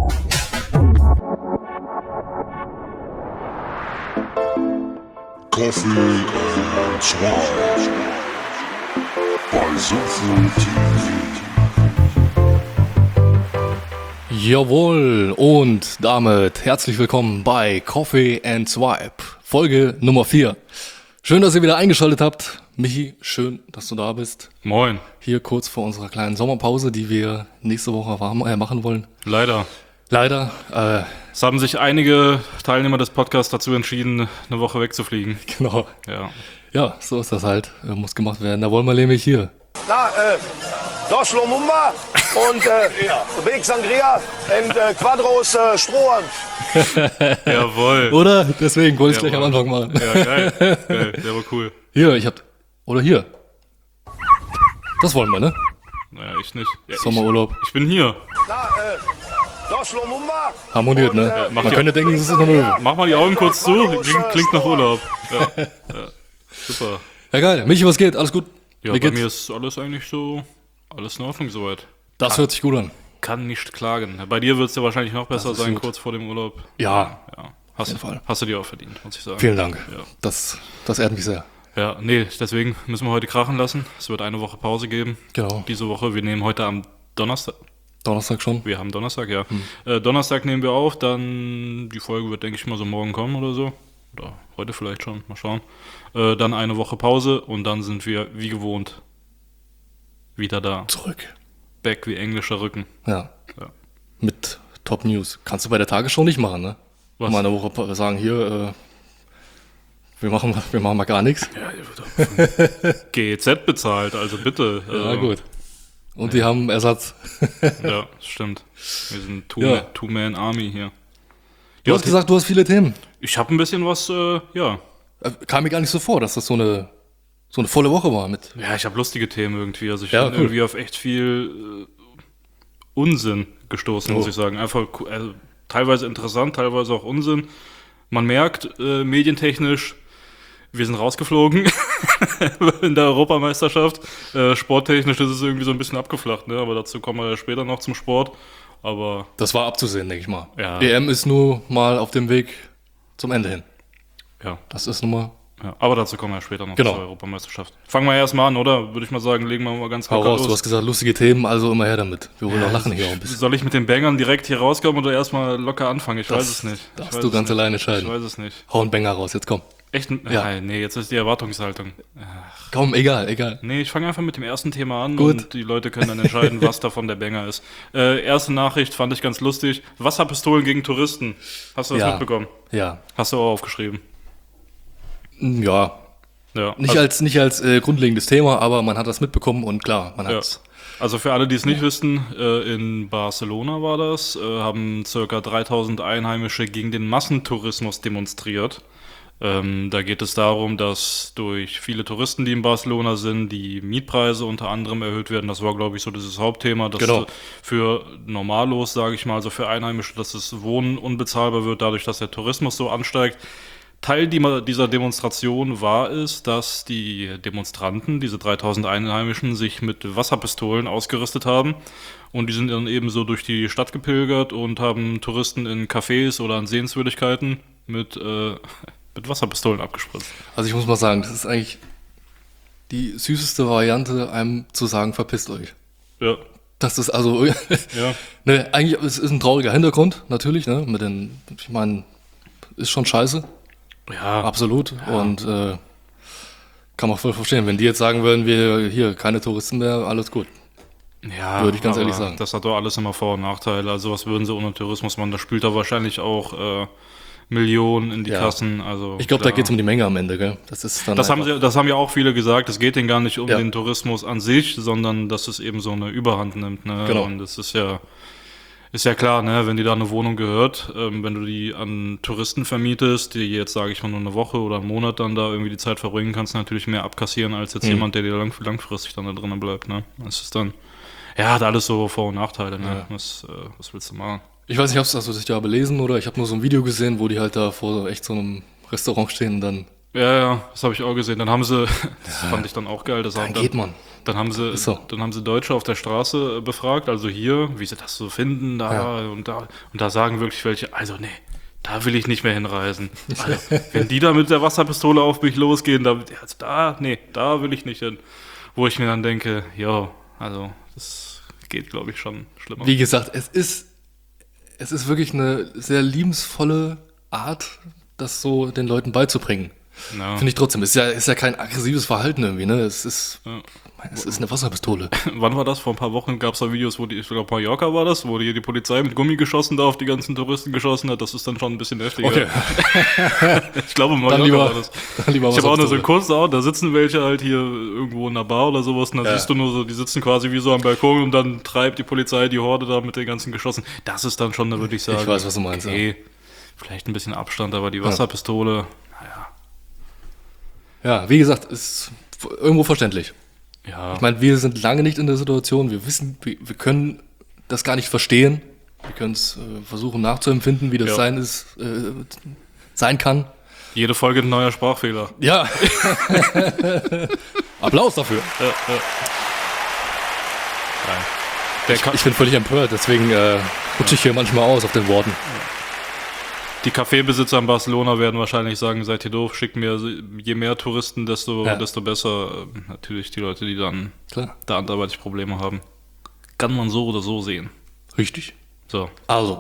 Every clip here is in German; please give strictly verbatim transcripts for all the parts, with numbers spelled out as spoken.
Coffee and Swine bei Sümpfe T V. Jawohl, und damit herzlich willkommen bei Coffee and Swipe, Folge Nummer vier. Schön, dass ihr wieder eingeschaltet habt. Michi, schön, dass du da bist. Moin. Hier kurz vor unserer kleinen Sommerpause, die wir nächste Woche machen wollen. Leider. Leider. Äh, es haben sich einige Teilnehmer des Podcasts dazu entschieden, eine Woche wegzufliegen. Genau. Ja. Ja, so ist das halt. Äh, muss gemacht werden. Da wollen wir nämlich hier. Na, äh, Dos Lumumba und äh, Big Sangria und äh, Quadros äh, Strohhalm. Jawohl. Oder? Deswegen wollte ich Jawohl. gleich am Anfang machen. Ja, geil. Geil. Der war cool. Hier, ich hab... Oder hier. Das wollen wir, ne? Naja, ich nicht. Ja, Sommerurlaub. Ich, ich bin hier. Na, äh, Dos Lumumba. Harmoniert, Und, ne? äh, Man ja. könnte denken, das ist eine Möwe. Mach mal die Augen kurz zu. Klingt, klingt nach Urlaub. Ja. Ja. Super. Ja, geil. Michi, was geht? Alles gut? Ja, Wie bei geht's? mir ist alles eigentlich so, alles in Ordnung soweit. Das hört sich gut an. Kann nicht klagen. Bei dir wird es ja wahrscheinlich noch besser ist sein, gut. kurz vor dem Urlaub. Ja, Ja. Hast, jeden Fall. hast du dir auch verdient, muss ich sagen. vielen Dank. Ja. Das, das ehrt mich sehr. Ja, nee, deswegen müssen wir heute krachen lassen. Es wird eine Woche Pause geben. Genau. Diese Woche, wir nehmen heute am Donnerstag, Donnerstag schon. wir haben Donnerstag, ja. Äh, Donnerstag nehmen wir auf, dann die Folge wird, denke ich mal, so morgen kommen oder so. Oder heute vielleicht schon, mal schauen. Äh, dann eine Woche Pause und dann sind wir, wie gewohnt, wieder da. Zurück. Back wie englischer Rücken. Ja. Ja. Mit Top News. Kannst du bei der Tagesschau nicht machen, ne? Was? Mal eine Woche pa- sagen, hier, äh, wir machen, wir machen mal gar nichts. Ja, der wird doch von G E Z bezahlt, also bitte. Ja, also, gut. Und die haben Ersatz. Ja, stimmt. Wir sind Two- Ja. Two-Man-Army hier. Du hast gesagt, du hast viele Themen. Ich habe ein bisschen was, äh, ja. Äh, Kam mir gar nicht so vor, dass das so eine, so eine volle Woche war mit. Ja, ich habe lustige Themen irgendwie. Also ich Ja, bin cool. irgendwie auf echt viel äh, Unsinn gestoßen, muss Oh. ich sagen. Einfach co- also, teilweise interessant, teilweise auch Unsinn. Man merkt, äh, medientechnisch, wir sind rausgeflogen in der Europameisterschaft. Äh, sporttechnisch ist es irgendwie so ein bisschen abgeflacht, ne? Aber dazu kommen wir ja später noch zum Sport. Aber Das war abzusehen, denke ich mal. Ja. E M ist nur mal auf dem Weg zum Ende hin. ja, Das ist nun mal. ja. Aber dazu kommen wir ja später noch Genau. zur Europameisterschaft. Fangen wir erstmal an, oder? Würde ich mal sagen, legen wir mal ganz Hau locker raus, du los. hast gesagt, lustige Themen, also immer her damit. Wir wollen auch lachen hier auch ein bisschen. Soll ich mit den Bangern direkt hier rauskommen oder erstmal locker anfangen? Ich Das weiß es nicht. Ich darfst weiß du es ganz nicht. alleine Ich entscheiden. weiß es nicht. Hau einen Banger raus, jetzt komm. Echt? Ja. Ja. Nee, jetzt ist die Erwartungshaltung. Komm, egal, egal. Nee, ich fange einfach mit dem ersten Thema an Gut. und die Leute können dann entscheiden, was davon der Banger ist. Äh, erste Nachricht fand ich ganz lustig. Wasserpistolen gegen Touristen. Hast du das Ja. mitbekommen? Ja. Hast du auch aufgeschrieben. Ja. Ja. Nicht also, als, nicht als äh, grundlegendes Thema, aber man hat das mitbekommen und klar, man ja. hat's. Also für alle, die es nicht wissen, äh, in Barcelona war das, äh, haben ca. dreitausend Einheimische gegen den Massentourismus demonstriert. Ähm, da geht es darum, dass durch viele Touristen, die in Barcelona sind, die Mietpreise unter anderem erhöht werden. Das war, glaube ich, so dieses Hauptthema, dass Genau. für Normalos, sage ich mal, also für Einheimische, dass das Wohnen unbezahlbar wird, dadurch, dass der Tourismus so ansteigt. Teil dieser Demonstration war es, dass die Demonstranten, diese dreitausend Einheimischen, sich mit Wasserpistolen ausgerüstet haben. Und die sind dann eben so durch die Stadt gepilgert und haben Touristen in Cafés oder an Sehenswürdigkeiten mit, äh, mit Wasserpistolen abgespritzt. Also ich muss mal sagen, das ist eigentlich die süßeste Variante, einem zu sagen, verpisst euch. Ja, Das ist also, ja, ne, eigentlich es ist ein trauriger Hintergrund, natürlich, ne, mit den, ich meine, ist schon scheiße, ja. absolut, und äh, kann man voll verstehen, wenn die jetzt sagen würden, wir hier, keine Touristen mehr, alles gut. Ja, Würde ich ganz aber ehrlich sagen. Das hat doch alles immer Vor- und Nachteile. Also was würden sie ohne Tourismus machen? Da spült da wahrscheinlich auch äh, Millionen in die Ja. Kassen. Also Ich glaube, da klar. geht es um die Menge am Ende, gell? Das ist dann Das haben, einfach- sie, das haben ja auch viele gesagt, es geht denen gar nicht um Ja. den Tourismus an sich, sondern dass es eben so eine Überhand nimmt. Ne? Genau. Und das ist ja, ist ja klar, ne? Wenn dir da eine Wohnung gehört, ähm, wenn du die an Touristen vermietest, die jetzt, sage ich mal, nur eine Woche oder einen Monat dann da irgendwie die Zeit verbringen, kannst du natürlich mehr abkassieren, als jetzt Mhm. jemand, der dir lang, langfristig dann da drinnen bleibt. Ne? Das ist dann, ja, hat alles so Vor- und Nachteile. Ne? Ja. Was, äh, was willst du machen? Ich weiß nicht, hast du das dich da belesen oder ich habe nur so ein Video gesehen, wo die halt da vor echt so einem Restaurant stehen und dann, Ja, ja, das habe ich auch gesehen. Dann haben sie, das fand ich dann auch geil, das dann haben geht man. Dann haben sie, so. dann haben sie Deutsche auf der Straße befragt, also hier, wie sie das so finden, da Ja. und da. Und da sagen wirklich welche, also nee, da will ich nicht mehr hinreisen. Also, wenn die da mit der Wasserpistole auf mich losgehen, da, also da, nee, da will ich nicht hin. Wo ich mir dann denke, ja, also das geht, glaube ich, schon schlimmer. Wie gesagt, es ist, es ist wirklich eine sehr liebensvolle Art, das so den Leuten beizubringen. Ja. Finde ich trotzdem. Ist ja, ist ja kein aggressives Verhalten irgendwie, ne? Es ist, Ja. es ist eine Wasserpistole. Wann war das? Vor ein paar Wochen gab es da Videos, wo die, ich glaube Mallorca war das, wo die, die Polizei mit Gummi geschossen da auf die ganzen Touristen geschossen hat. Das ist dann schon ein bisschen heftiger. Okay. Ich glaube Mallorca Dann lieber, war das. dann lieber Ich habe auch nur so Wasserpistole. einen Kurzsound, da sitzen welche halt hier irgendwo in einer Bar oder sowas und dann Ja. siehst du nur so, die sitzen quasi wie so am Balkon und dann treibt die Polizei die Horde da mit den ganzen Geschossen. Das ist dann schon, da würde ich sagen, Ich weiß, was du meinst, okay, vielleicht ein bisschen Abstand, aber die Wasserpistole, naja, Ja, wie gesagt, ist irgendwo verständlich. ja, Ich meine, wir sind lange nicht in der Situation, wir wissen, wir, wir können das gar nicht verstehen. Wir können es äh, versuchen nachzuempfinden, wie das Ja. sein ist, äh, sein kann. jede Folge ein neuer Sprachfehler. Ja. Applaus dafür. Der Ka- Ich bin völlig empört, deswegen äh, rutsche ich hier manchmal aus auf den Worten. Die Kaffeebesitzer in Barcelona werden wahrscheinlich sagen, seid ihr doof, schickt mir je mehr Touristen, desto, Ja. desto besser. Ähm, Natürlich die Leute, die dann Klar. da anderweitig Probleme haben. Kann man so oder so sehen. Richtig. So, Also,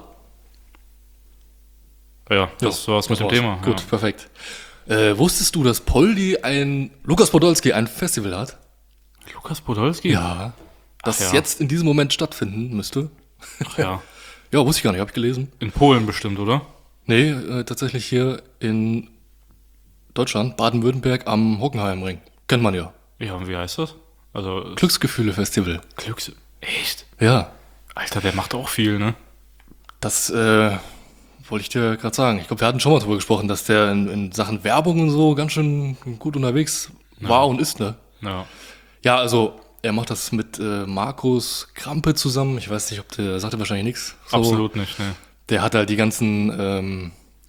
ja, das war's mit dem war's. Thema. Gut, perfekt. Äh, wusstest du, dass Poldi ein, Lukas Podolski ein Festival hat? Ja. Lukas Podolski? Ja. Das Ach ja. jetzt in diesem Moment stattfinden müsste. Ach ja. Ja, wusste ich gar nicht, habe ich gelesen. In Polen bestimmt, oder? Nee, äh, tatsächlich hier in Deutschland, Baden-Württemberg am Hockenheimring. Kennt man ja. Ja, und wie heißt das? Also, Glücksgefühle-Festival. Glücks... Echt? Ja, Alter, der macht auch viel, ne? das äh, wollte ich dir gerade sagen. Ich glaube, wir hatten schon mal drüber gesprochen, dass der in, in Sachen Werbung und so ganz schön gut unterwegs war und ist, ne? Ja. Ja, also er macht das mit äh, Markus Krampe zusammen. Ich weiß nicht, ob der, sagt er wahrscheinlich nichts. So, Absolut nicht, ne? Der hat halt die ganzen ähm,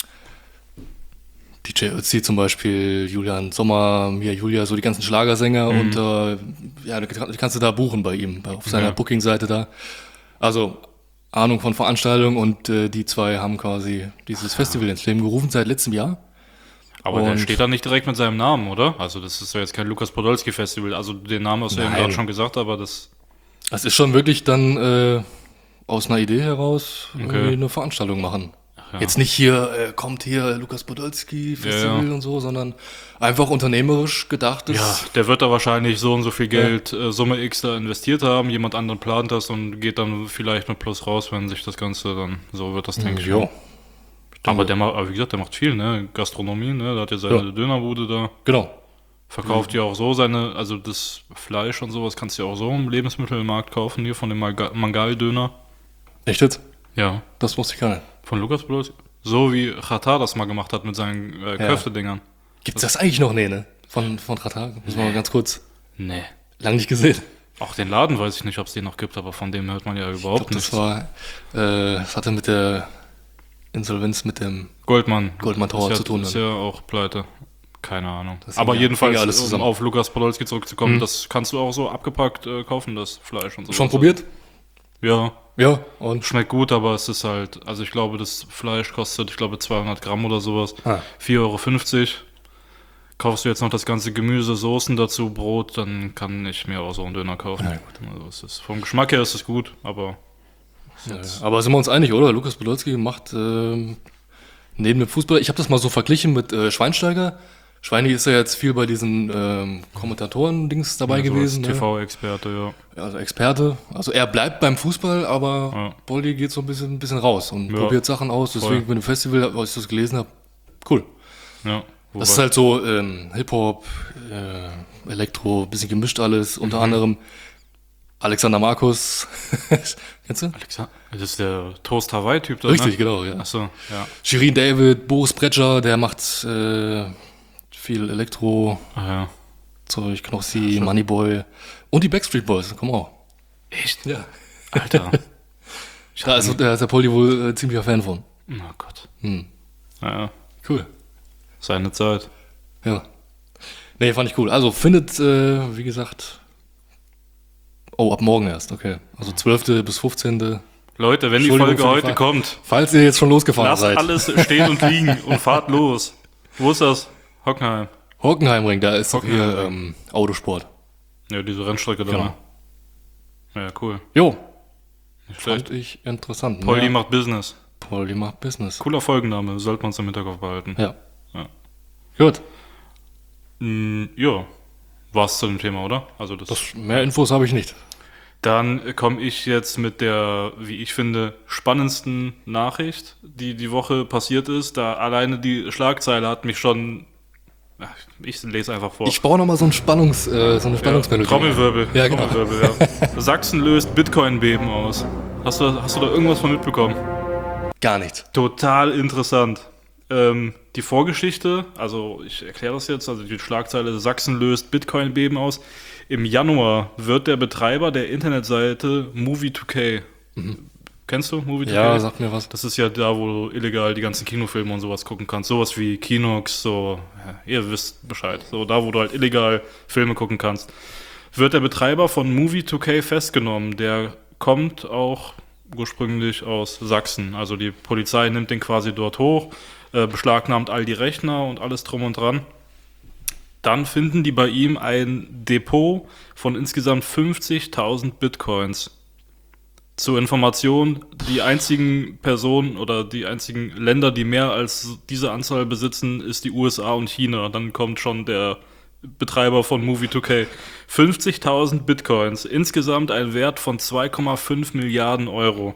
D J Ötzi zum Beispiel, Julian Sommer, Mia Julia, so die ganzen Schlagersänger und äh, ja, die kann- die kannst du da buchen bei ihm, bei- auf seiner Ja. Booking-Seite da. Also Ahnung von Veranstaltungen und äh, die zwei haben quasi dieses Festival ins Leben gerufen seit letztem Jahr. Aber der Und- steht da nicht direkt mit seinem Namen, oder? Also das ist ja jetzt kein Lukas Podolski Festival. Also den Namen hast du ja Nein. gerade schon gesagt, aber das... Es ist schon wirklich dann äh, aus einer Idee heraus irgendwie Okay. eine Veranstaltung machen. ja. Jetzt nicht hier, äh, kommt hier Lukas Podolski Festival Ja, ja. und so, sondern einfach unternehmerisch gedachtes. Ja, der wird da wahrscheinlich so und so viel Geld, äh, Summe X da investiert haben, jemand anderen plant das und geht dann vielleicht mit Plus raus, wenn sich das Ganze dann, so wird das, denke ich. Jo. Aber der macht, aber wie gesagt, der macht viel, ne? Gastronomie, ne? Der hat ja seine Ja. Dönerbude da, Genau. verkauft ja auch so seine, also das Fleisch und sowas kannst du ja auch so im Lebensmittelmarkt kaufen, hier von dem Mangal- Mangal-Döner. Echt jetzt? Ja, Das wusste ich gar nicht. von Lukas Podolski. So wie Chata das mal gemacht hat mit seinen äh, Ja. Köftedingern. Gibt's das eigentlich noch? Nee, ne? Von, von Ratar? Müssen wir mal ganz kurz. Nee. Lang nicht gesehen. Auch den Laden weiß ich nicht, ob es den noch gibt, aber von dem hört man ja Ich überhaupt glaube, nichts. das war, äh, das hatte mit der Insolvenz mit dem, Goldmann. Goldmann Tower ist ja, zu tun Ist dann. ja auch pleite. Keine Ahnung. Das Aber hing ja- jedenfalls, hing ja alles um zusammen. auf Lukas Podolski zurückzukommen, Mhm. das kannst du auch so abgepackt äh, kaufen, das Fleisch und so. schon probiert? Ja, Ja. Und? schmeckt gut, aber es ist halt, also ich glaube, das Fleisch kostet, ich glaube, zweihundert Gramm oder sowas. Ah. vier Euro fünfzig. Kaufst du jetzt noch das ganze Gemüse, Soßen dazu, Brot, dann kann ich mir auch so einen Döner kaufen. Ja, Also es ist, vom Geschmack her ist es gut, aber Ja, aber sind wir uns einig, oder? Lukas Podolski macht ähm, neben dem Fußball, ich habe das mal so verglichen mit äh, Schweinsteiger. Schweini ist ja jetzt viel bei diesen ähm, Kommentatoren-Dings dabei so als gewesen. Ne? T V-Experte, ja. Ja, also Experte. Also er bleibt beim Fußball, aber Ja. Poldi geht so ein bisschen, ein bisschen raus und Ja. probiert Sachen aus. Deswegen Voll. mit dem Festival, als ich das gelesen habe, cool. ja. Das ist halt so ähm, Hip-Hop, äh, Elektro, bisschen gemischt alles. Mhm. Unter anderem Alexander Markus. Kennst du? Alexa, das ist der Toast Hawaii-Typ da, Richtig, ne? genau, ja. Achso, ja. Shirin David, Boris Bretscher, der macht äh, viel Elektro, Ah, ja. Zeug, Knossi, Moneyboy und die Backstreet Boys, komm auch. Echt? Ja. Alter. Da ist, da ist der Poldi wohl äh, ziemlicher Fan von. Oh Gott. Hm. Ja, Cool. seine Zeit. Ja. Nee, fand ich cool. Also findet, äh, wie gesagt, Oh, ab morgen erst, okay. Also zwölfte bis fünfzehnte Leute, wenn die Entschuldigung Folge für die heute Frage. kommt, Falls ihr jetzt schon losgefahren lasst seid. alles stehen und liegen und fahrt los. Wo ist das? Hockenheim. Hockenheimring, da ist doch hier Hockenheimring. ähm, Autosport. Ja, diese Rennstrecke da. Genau. Ja, cool. Jo, Nicht fand schlecht. ich interessant. Poldi Ja, macht Business. Poldi macht Business. Cooler Folgenname, sollte man uns im Hinterkopf behalten. Ja. Ja. Gut, Mm, ja, war's zu dem Thema, oder? Also das. das, mehr Infos habe ich nicht. Dann komme ich jetzt mit der, wie ich finde, spannendsten Nachricht, die die Woche passiert ist. Da alleine die Schlagzeile hat mich schon. Ach, ich lese einfach vor. Ich baue nochmal so, ein Spannungs, äh, so eine ja, Spannungsmelodie. Trommelwirbel. Ja, genau. Trommelwirbel, ja. Sachsen löst Bitcoin-Beben aus. Hast du, hast du da irgendwas von mitbekommen? Gar nichts. Total interessant. Ähm, die Vorgeschichte, also ich erkläre das jetzt, also die Schlagzeile Sachsen löst Bitcoin-Beben aus. Im Januar wird der Betreiber der Internetseite Movie two K. Kennst du Movie two K? Ja, sag mir was. Das ist ja da, wo du illegal die ganzen Kinofilme und sowas gucken kannst. Sowas wie Kinox, so, ja, ihr wisst Bescheid. So da, wo du halt illegal Filme gucken kannst. Wird der Betreiber von Movie two K festgenommen. Der kommt auch ursprünglich aus Sachsen. Also die Polizei nimmt den quasi dort hoch, äh, beschlagnahmt all die Rechner und alles drum und dran. Dann finden die bei ihm ein Depot von insgesamt fünfzigtausend Bitcoins. Zur Information, die einzigen Personen oder die einzigen Länder, die mehr als diese Anzahl besitzen, ist die U S A und China. Dann kommt schon der Betreiber von Movie two K. fünfzigtausend Bitcoins, insgesamt ein Wert von zwei Komma fünf Milliarden Euro.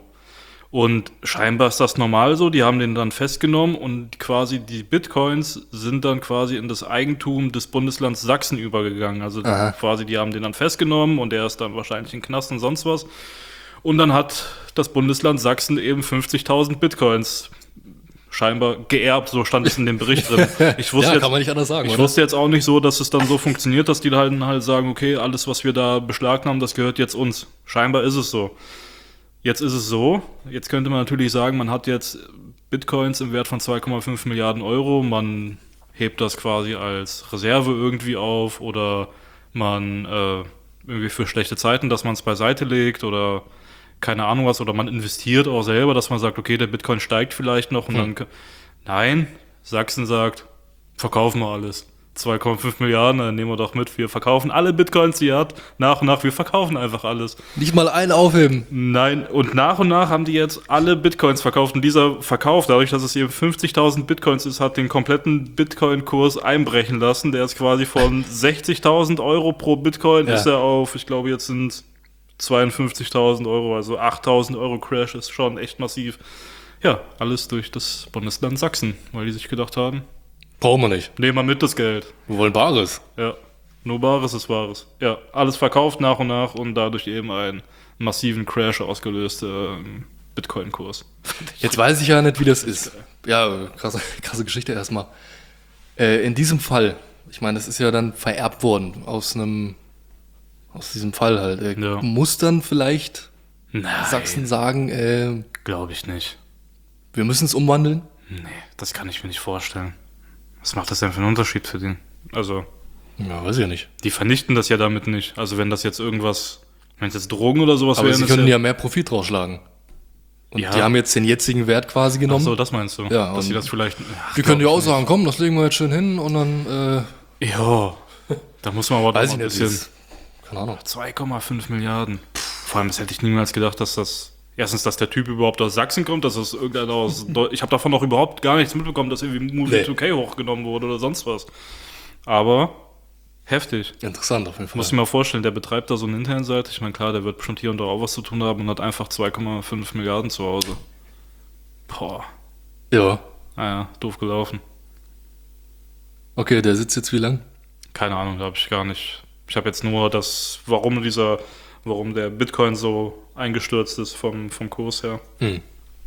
Und scheinbar ist das normal so, die haben den dann festgenommen und quasi die Bitcoins sind dann quasi in das Eigentum des Bundeslands Sachsen übergegangen. Also Aha. quasi die haben den dann festgenommen und der ist dann wahrscheinlich in Knast und sonst was. Und dann hat das Bundesland Sachsen eben fünfzigtausend Bitcoins scheinbar geerbt, so stand es in dem Bericht drin. Ich wusste Ja, jetzt, kann man nicht anders sagen, Ich oder? wusste jetzt auch nicht so, dass es dann so funktioniert, dass die halt, halt sagen, okay, alles, was wir da beschlagnahmen, das gehört jetzt uns. Scheinbar ist es so. Jetzt ist es so, jetzt könnte man natürlich sagen, man hat jetzt Bitcoins im Wert von zwei Komma fünf Milliarden Euro, man hebt das quasi als Reserve irgendwie auf oder man äh, irgendwie für schlechte Zeiten, dass man es beiseite legt oder keine Ahnung was, oder man investiert auch selber, dass man sagt, okay, der Bitcoin steigt vielleicht noch und Hm. dann, nein, Sachsen sagt, verkaufen wir alles. zwei Komma fünf Milliarden, dann nehmen wir doch mit, wir verkaufen alle Bitcoins, die ihr habt, nach und nach, wir verkaufen einfach alles. Nicht mal einen aufheben. Nein, und nach und nach haben die jetzt alle Bitcoins verkauft und dieser Verkauf, dadurch, dass es eben fünfzigtausend Bitcoins ist, hat den kompletten Bitcoin-Kurs einbrechen lassen. Der ist quasi von sechzigtausend Euro pro Bitcoin, Ja. ist er auf, ich glaube jetzt sind zweiundfünfzigtausend Euro, also achttausend Euro Crash ist schon echt massiv. Ja, alles durch das Bundesland Sachsen, weil die sich gedacht haben, Brauchen wir nicht. nehmen wir mit das Geld. Wir wollen Bares. Ja, nur Bares ist Wahres. Ja, alles verkauft nach und nach und dadurch eben einen massiven Crash ausgelöst, ähm, Bitcoin-Kurs. Jetzt weiß ich ja nicht, wie das ist. Ja, krasse, krasse Geschichte erstmal. Äh, in diesem Fall, ich meine, das ist ja dann vererbt worden aus einem, aus diesem Fall halt. Äh, Ja. Muss dann vielleicht Nein, Sachsen sagen, äh, glaube ich nicht. wir müssen es umwandeln? Nee, das kann ich mir nicht vorstellen. Was macht das denn für einen Unterschied für den? Also, Ja, weiß ich ja nicht. die vernichten das ja damit nicht. Also wenn das jetzt irgendwas, wenn es jetzt Drogen oder sowas Aber wären, sie ist können ja, ja mehr Profit rausschlagen. Und Ja. die haben jetzt den jetzigen Wert quasi Ach genommen. so, das meinst du? Ja, dass sie und das vielleicht. Ach, wir können ja glaub auch ich sagen, komm, das legen wir jetzt schön hin und dann, äh, nicht. Ja, da muss man aber doch weiß mal ich ein nicht, bisschen. ist, keine Ahnung. zwei Komma fünf Milliarden. Vor allem, das hätte ich niemals gedacht, dass das. Erstens, dass der Typ überhaupt aus Sachsen kommt, dass das irgendeiner aus. Deu- ich habe davon noch überhaupt gar nichts mitbekommen, dass irgendwie Movie Nee. two K hochgenommen wurde oder sonst was. Aber heftig. Interessant auf jeden Fall. Muss ich mir mal vorstellen, der betreibt da so eine Internetseite. Ich meine, klar, der wird bestimmt hier und da auch was zu tun haben und hat einfach zwei Komma fünf Milliarden zu Hause. Boah. Ja, Naja, doof gelaufen. okay, der sitzt jetzt wie lang? Keine Ahnung, da habe ich gar nicht. Ich habe jetzt nur das, warum dieser, warum der Bitcoin so eingestürzt ist vom, vom Kurs her. Hm.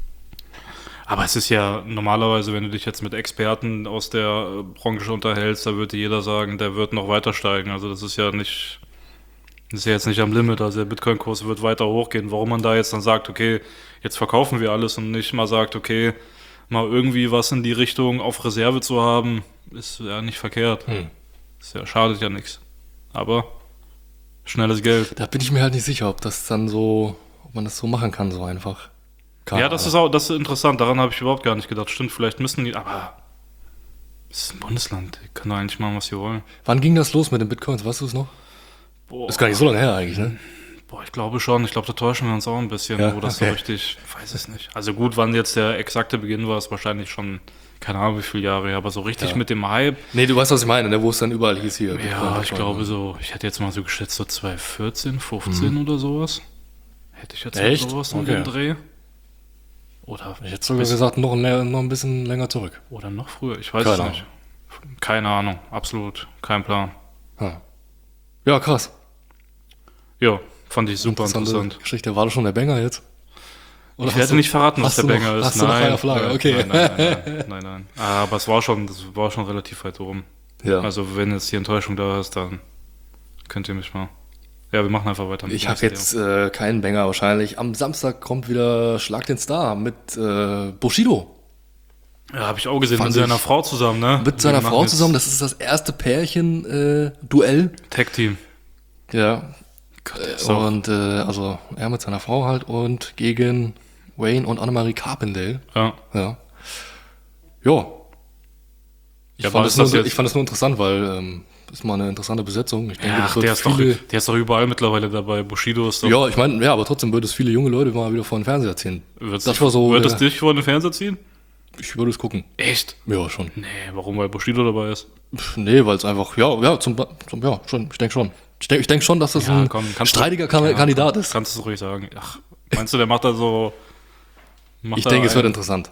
Aber es ist ja normalerweise, wenn du dich jetzt mit Experten aus der äh, Branche unterhältst, da würde jeder sagen, der wird noch weiter steigen. Also das ist ja nicht, das ist ja jetzt nicht am Limit. Also der Bitcoin-Kurs wird weiter hochgehen. Warum man da jetzt dann sagt, okay, jetzt verkaufen wir alles und nicht mal sagt, okay, mal irgendwie was in die Richtung auf Reserve zu haben, ist ja nicht verkehrt. Hm. Ist ja, schadet ja nichts. Aber Schnelles Geld. Da bin ich mir halt nicht sicher, ob das dann so, ob man das so machen kann, so einfach. Keine Ja, das ist auch das ist interessant. Daran habe ich überhaupt gar nicht gedacht. Stimmt, vielleicht müssen die, aber es ist ein Bundesland. Die können doch eigentlich machen, was sie wollen. Wann ging das los mit den Bitcoins? Weißt du es noch? Boah, Ist gar nicht so lange her eigentlich, ne? boah, ich glaube schon. Ich glaube, da täuschen wir uns auch ein bisschen, Ja, wo das okay. so richtig, ich weiß es nicht. Also gut, wann jetzt der exakte Beginn war, ist wahrscheinlich schon, keine Ahnung, wie viele Jahre her, aber so richtig Ja. mit dem Hype. Nee, du weißt, was ich meine, ne? Wo es dann überall hieß hier. Bitcoin, Ja, ich Bitcoin. glaube so, ich hätte jetzt mal so geschätzt, so zwanzig vierzehn, fünfzehn oder sowas. Hätte ich jetzt mal Echt? sowas um Okay. den Dreh. Oder, Ich hätte sogar gesagt, noch, ein- noch ein bisschen länger zurück. oder noch früher, ich weiß Keine es Ahnung. nicht. Keine Ahnung, absolut, kein Plan. Ja, ja krass. Ja, fand ich super Interessante interessant. Geschichte. War das schon der Banger jetzt? Oder Ich hast werde du- nicht verraten, was hast der du noch- Banger ist. Hast du noch nein, eine Flagge? nein, Okay. nein, nein, nein, nein, nein, nein. Ah, aber es war schon, das war schon relativ weit oben. Ja. Also wenn jetzt die Enttäuschung da ist, dann könnt ihr mich mal. Ja, wir machen einfach weiter. mit Ich dem habe nächsten jetzt äh, keinen Banger wahrscheinlich. Am Samstag kommt wieder Schlag den Star mit äh, Bushido. Thema. Ja, habe ich auch gesehen, Fand mit seiner ich- Frau zusammen, ne? Mit Die seiner machen Frau jetzt zusammen. Das ist das erste Pärchen-Duell. Tag-Team. ja. Gott, der ist auch, Und äh, also er mit seiner Frau halt und gegen Wayne und Annemarie Carpendale. ja. Ja. Ja. Ich, Ja, fand aber es ist das nur, jetzt- ich fand es nur interessant, weil ähm, das ist mal eine interessante Besetzung. Ich denke, Ja, das wird der ist, doch, viele, der ist doch überall mittlerweile dabei. Bushido ist doch. ja, ich meine, ja, aber trotzdem würde es viele junge Leute mal wieder vor den Fernseher ziehen. Wird's Das dich- war so, Wird es äh, dich vor den Fernseher ziehen? Ich würde es gucken. Echt? Ja, schon. Nee, warum? Weil Bushido dabei ist. Pff, nee, weil es einfach, ja, ja, zum, zum ja, schon, ich denke schon. Ich denke ich denk schon, dass das Ja, ein komm, kannst du- streitiger Kan- Ja, Kandidat ist. Kannst du es ruhig sagen. Ach, meinst du, der macht da so. Macht Ich da denke, es wird ein- interessant.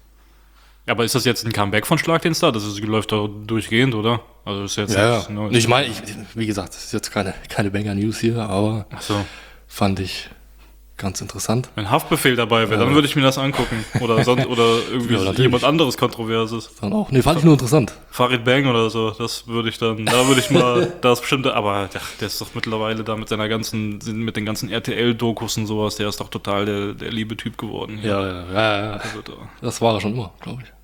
Aber ist das jetzt ein Comeback von Schlag den Star? Das ist, läuft doch durchgehend, oder? Also ist jetzt Ja, ja. nichts Neues. Ich meine, ich, wie gesagt, das ist jetzt keine, keine Banger-News hier, aber Ach so. fand ich ganz interessant. Wenn Haftbefehl dabei wäre, dann würde ich mir das angucken. Oder sonst, oder irgendwie Ja, natürlich. jemand anderes Kontroverses. Dann auch, nee, fand ich nur interessant. Farid Bang oder so, das würde ich dann, da würde ich mal, das bestimmte, aber ja, der ist doch mittlerweile da mit seiner ganzen, mit den ganzen R T L-Dokus und sowas, der ist doch total der, der liebe Typ geworden. hier. Ja, ja, ja, ja. Also da- Das war er schon immer, glaube ich.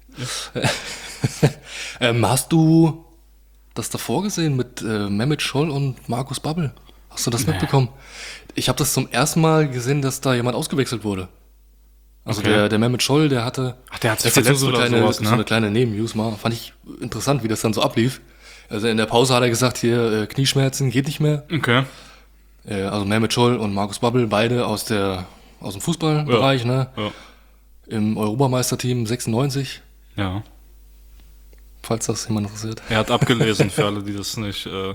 ähm, hast du das davor gesehen mit äh, Mehmet Scholl und Markus Babbel? Hast du das mitbekommen? Ich habe das zum ersten Mal gesehen, dass da jemand ausgewechselt wurde. Also Okay. der, der Mehmet Scholl, der hatte, Ach, der hat sich das ist jetzt verletzt nur so oder eine kleine, sowas, ne? so eine kleine Nebennews mal. Fand ich interessant, wie das dann so ablief. Also in der Pause hat er gesagt, hier äh, Knieschmerzen geht nicht mehr. Okay. Äh, also Mehmet Scholl und Markus Babbel, beide aus der aus dem Fußballbereich, ne? Ja. Im Europameisterteam sechsundneunzig, Ja. falls das jemand interessiert. Er hat abgelesen für alle, die das nicht. Äh,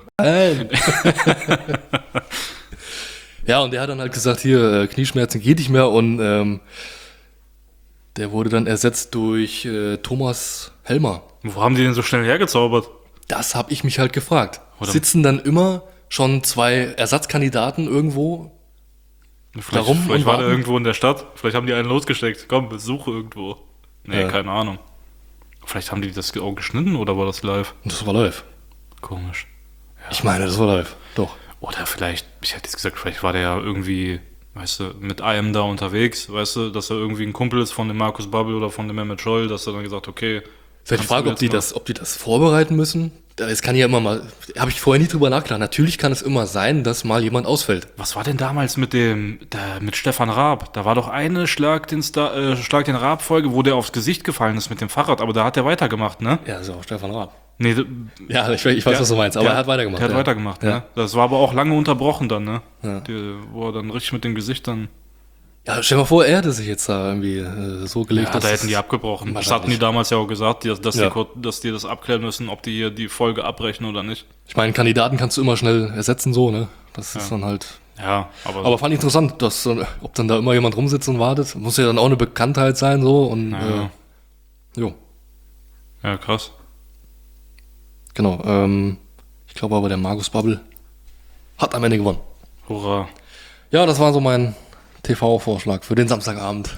Ja, und der hat dann halt gesagt, hier, äh, Knieschmerzen geht nicht mehr und ähm, der wurde dann ersetzt durch äh, Thomas Helmer. wo haben die den so schnell hergezaubert? Das habe ich mich halt gefragt. Oder- Sitzen dann immer schon zwei Ersatzkandidaten irgendwo? Vielleicht, Darum vielleicht und war der warten? irgendwo in der Stadt. Vielleicht haben die einen losgesteckt. Komm, besuche irgendwo. Nee, Ja. keine Ahnung. Vielleicht haben die das auch geschnitten oder war das live? Und das war live. Komisch. Ich meine, das war live. Doch. Oder vielleicht, ich hätte jetzt gesagt, vielleicht war der ja irgendwie, weißt du, mit I M da unterwegs, weißt du, dass er irgendwie ein Kumpel ist von dem Markus Babbel oder von dem Mehmet Scholl, dass er dann gesagt, okay. Vielleicht die kannst du Frage, ob jetzt die, mal- das, ob die das vorbereiten müssen. Es kann ja immer mal, habe ich vorher nie drüber nachgedacht. Natürlich kann es immer sein, dass mal jemand ausfällt. Was war denn damals mit dem, da, mit Stefan Raab? Da war doch eine Schlag den, Star, äh, Schlag den Raab-Folge, wo der aufs Gesicht gefallen ist mit dem Fahrrad, aber da hat er weitergemacht, ne? Ja, das ist auch Stefan Raab. Nee, d- Ja, ich, ich weiß, der- was du meinst, aber der- er hat weitergemacht. Der hat ja. weitergemacht, Ja. ne? Das war aber auch lange unterbrochen dann, ne? Ja. Die, wo er dann richtig mit dem Gesicht dann. Ja, stell dir mal vor, er hätte sich jetzt da irgendwie äh, so gelegt, Ja, da dass hätten die abgebrochen. Das wahrscheinlich. hatten die damals ja auch gesagt, die, dass, Ja. die, kur- dass die das abklären müssen, ob die hier die Folge abbrechen oder nicht. Ich meine, Kandidaten kannst du immer schnell ersetzen, so, ne? Das ist dann halt. Ja, aber, Aber fand ich interessant, dass, äh, ob dann da immer jemand rumsitzt und wartet. Muss ja dann auch eine Bekanntheit sein, so. Und Ja. äh, jo, ja, krass. genau. Ähm, ich glaube aber, der Markus Babbel hat am Ende gewonnen. Hurra. Ja, das war so mein T V-Vorschlag für den Samstagabend.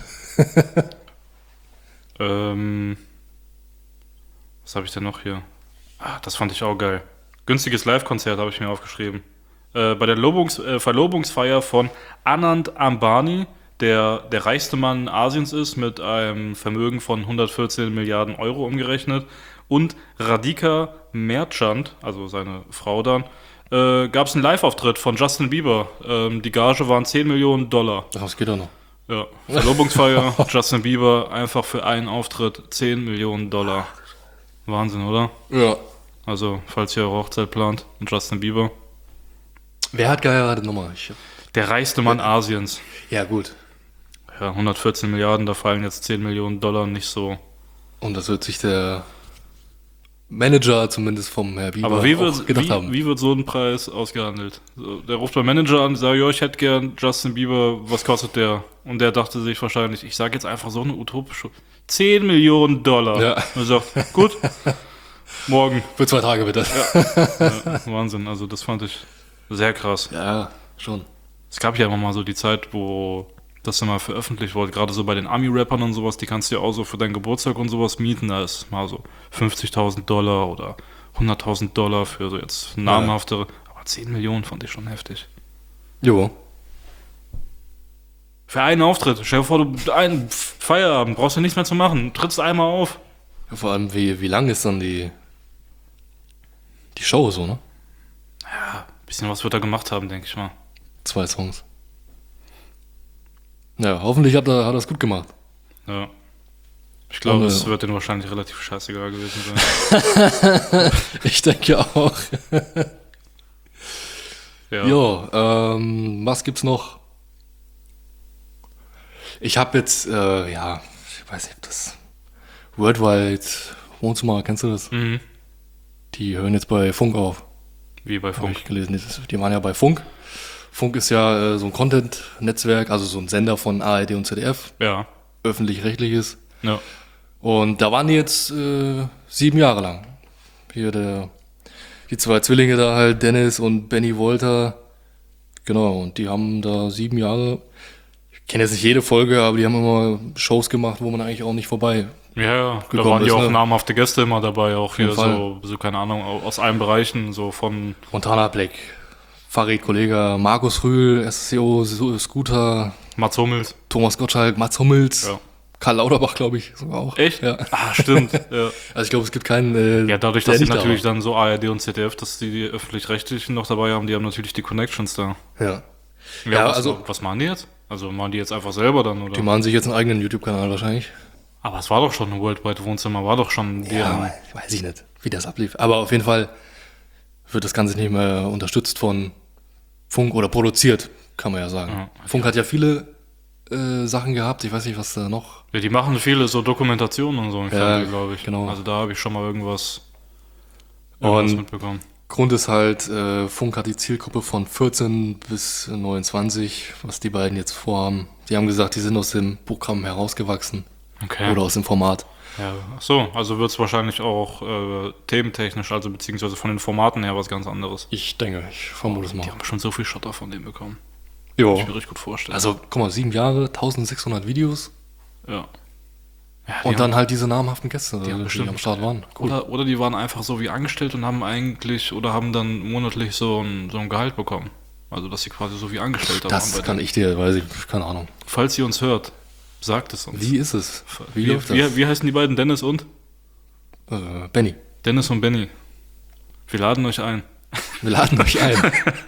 Ähm, was habe ich denn noch hier? Ah, das fand ich auch geil. Günstiges Live-Konzert habe ich mir aufgeschrieben. Äh, bei der Lobungs äh, Verlobungsfeier von Anand Ambani, der der reichste Mann Asiens ist, mit einem Vermögen von hundertvierzehn Milliarden Euro umgerechnet, und Radhika Merchant, also seine Frau dann, äh, gab es einen Live-Auftritt von Justin Bieber. Ähm, die Gage waren zehn Millionen Dollar. Ach, das geht doch noch. Ja, Verlobungsfeier, Justin Bieber, einfach für einen Auftritt zehn Millionen Dollar. Wahnsinn, oder? Ja. Also, falls ihr eure Hochzeit plant und Justin Bieber. Wer hat geheiratet nochmal? Ich, Der reichste Mann Asiens. ja, gut. Ja, hundertvierzehn Milliarden, da fallen jetzt zehn Millionen Dollar nicht so. Und das wird sich der Manager zumindest vom Herr Bieber Aber wie auch wird, gedacht wie, haben. wie wird so ein Preis ausgehandelt? So, der ruft beim Manager an, sagt, ja, ich hätte gern Justin Bieber, was kostet der? Und der dachte sich wahrscheinlich, ich sage jetzt einfach so eine utopische zehn Millionen Dollar. Ja. Und er sagt, gut, morgen. Für zwei Tage bitte. Ja, Wahnsinn, also das fand ich sehr krass. Ja, schon. Es gab ja immer mal so die Zeit, wo das immer veröffentlicht wurde, gerade so bei den Ami-Rappern und sowas, die kannst du ja auch so für deinen Geburtstag und sowas mieten, da ist mal so fünfzigtausend Dollar oder hunderttausend Dollar für so jetzt namhaftere, aber zehn Millionen fand ich schon heftig. Jo. Für einen Auftritt, stell dir vor, du einen Feierabend, brauchst du nichts mehr zu machen, trittst einmal auf. Ja, vor allem, wie, wie lang ist dann die, die Show so, ne? Ja, bisschen was wird er gemacht haben, denke ich mal. Zwei Songs. Ja, hoffentlich hat er, hat er es gut gemacht. Ja. Ich glaube, Und, es äh, wird denen wahrscheinlich relativ scheißegal gewesen sein. Ich denke auch. Ja. Jo, ähm, was gibt's noch? Ich habe jetzt, äh, ja, ich weiß nicht, ob das Worldwide Wohnzimmer, kennst du das? Mhm. Die hören jetzt bei Funk auf. Wie bei Habe Funk. ich gelesen. Das- Die waren ja bei Funk. Funk ist ja äh, so ein Content-Netzwerk, also so ein Sender von A R D und Z D F, Ja. öffentlich-rechtliches. Ja. Und da waren die jetzt äh, sieben Jahre lang. Hier der, die zwei Zwillinge da halt, Dennis und Benny Wolter. Genau, und die haben da sieben Jahre, ich kenne jetzt nicht jede Folge, aber die haben immer Shows gemacht, wo man eigentlich auch nicht vorbei. Ja, ja, da gekommen waren die ist, auch ne? namhafte Gäste immer dabei, auch hier jeden Fall. so, so, keine Ahnung, au- aus allen Bereichen, so von, Montana Black, Farid Kollega, Markus Rühl, S C O, Su- Scooter, Mats Hummels. Thomas Gottschalk, Mats Hummels, Ja. Karl Lauterbach, glaube ich, sogar auch. Echt? Ja. Ah, stimmt. ja. Also ich glaube, es gibt keinen. Äh, ja, dadurch, der dass sie nicht da natürlich war. dann so A R D und Z D F, dass die, die Öffentlich-Rechtlichen noch dabei haben, die haben natürlich die Connections da. Ja. Ja, Ja, was, also- was machen die jetzt? Also machen die jetzt einfach selber dann, oder? Die machen sich jetzt einen eigenen YouTube-Kanal wahrscheinlich. Aber es war doch schon ein Worldwide Wohnzimmer, war doch schon deren... Ja, weiß ich nicht, wie das ablief. Aber auf jeden Fall wird das Ganze nicht mehr unterstützt von Funk oder produziert, kann man ja sagen. Ja. Funk hat ja viele äh, Sachen gehabt. Ich weiß nicht, was da noch. Ja, die machen viele so Dokumentationen und so im Ja, Fernsehen, glaube ich. genau. Also da habe ich schon mal irgendwas, irgendwas Und mitbekommen. Grund ist halt, äh, Funk hat die Zielgruppe von vierzehn bis neunundzwanzig, was die beiden jetzt vorhaben. Die haben gesagt, die sind aus dem Programm herausgewachsen Okay. oder aus dem Format. Ja, ach so, also wird es wahrscheinlich auch äh, thementechnisch, also beziehungsweise von den Formaten her was ganz anderes. Ich denke, ich vermute es Die mal. haben schon so viel Schotter von dem bekommen. Jo. Kann ich mir richtig gut vorstellen. Also, guck mal, sieben Jahre, eintausendsechshundert Videos ja. ja die und dann haben, halt diese namhaften Gäste, die, haben die bestimmt- am Start waren. Cool. oder, oder die waren einfach so wie angestellt und haben eigentlich, oder haben dann monatlich so ein, so ein Gehalt bekommen. Also, dass sie quasi so wie Angestellte Das waren. bei kann denen. ich dir, weiß ich, keine Ahnung. Falls ihr uns hört, sagt es uns. Wie ist es? Wie, Wie, läuft das? wie, wie heißen die beiden, Dennis und? Äh, Benny, Dennis und Benny. Wir laden euch ein. wir laden euch ein.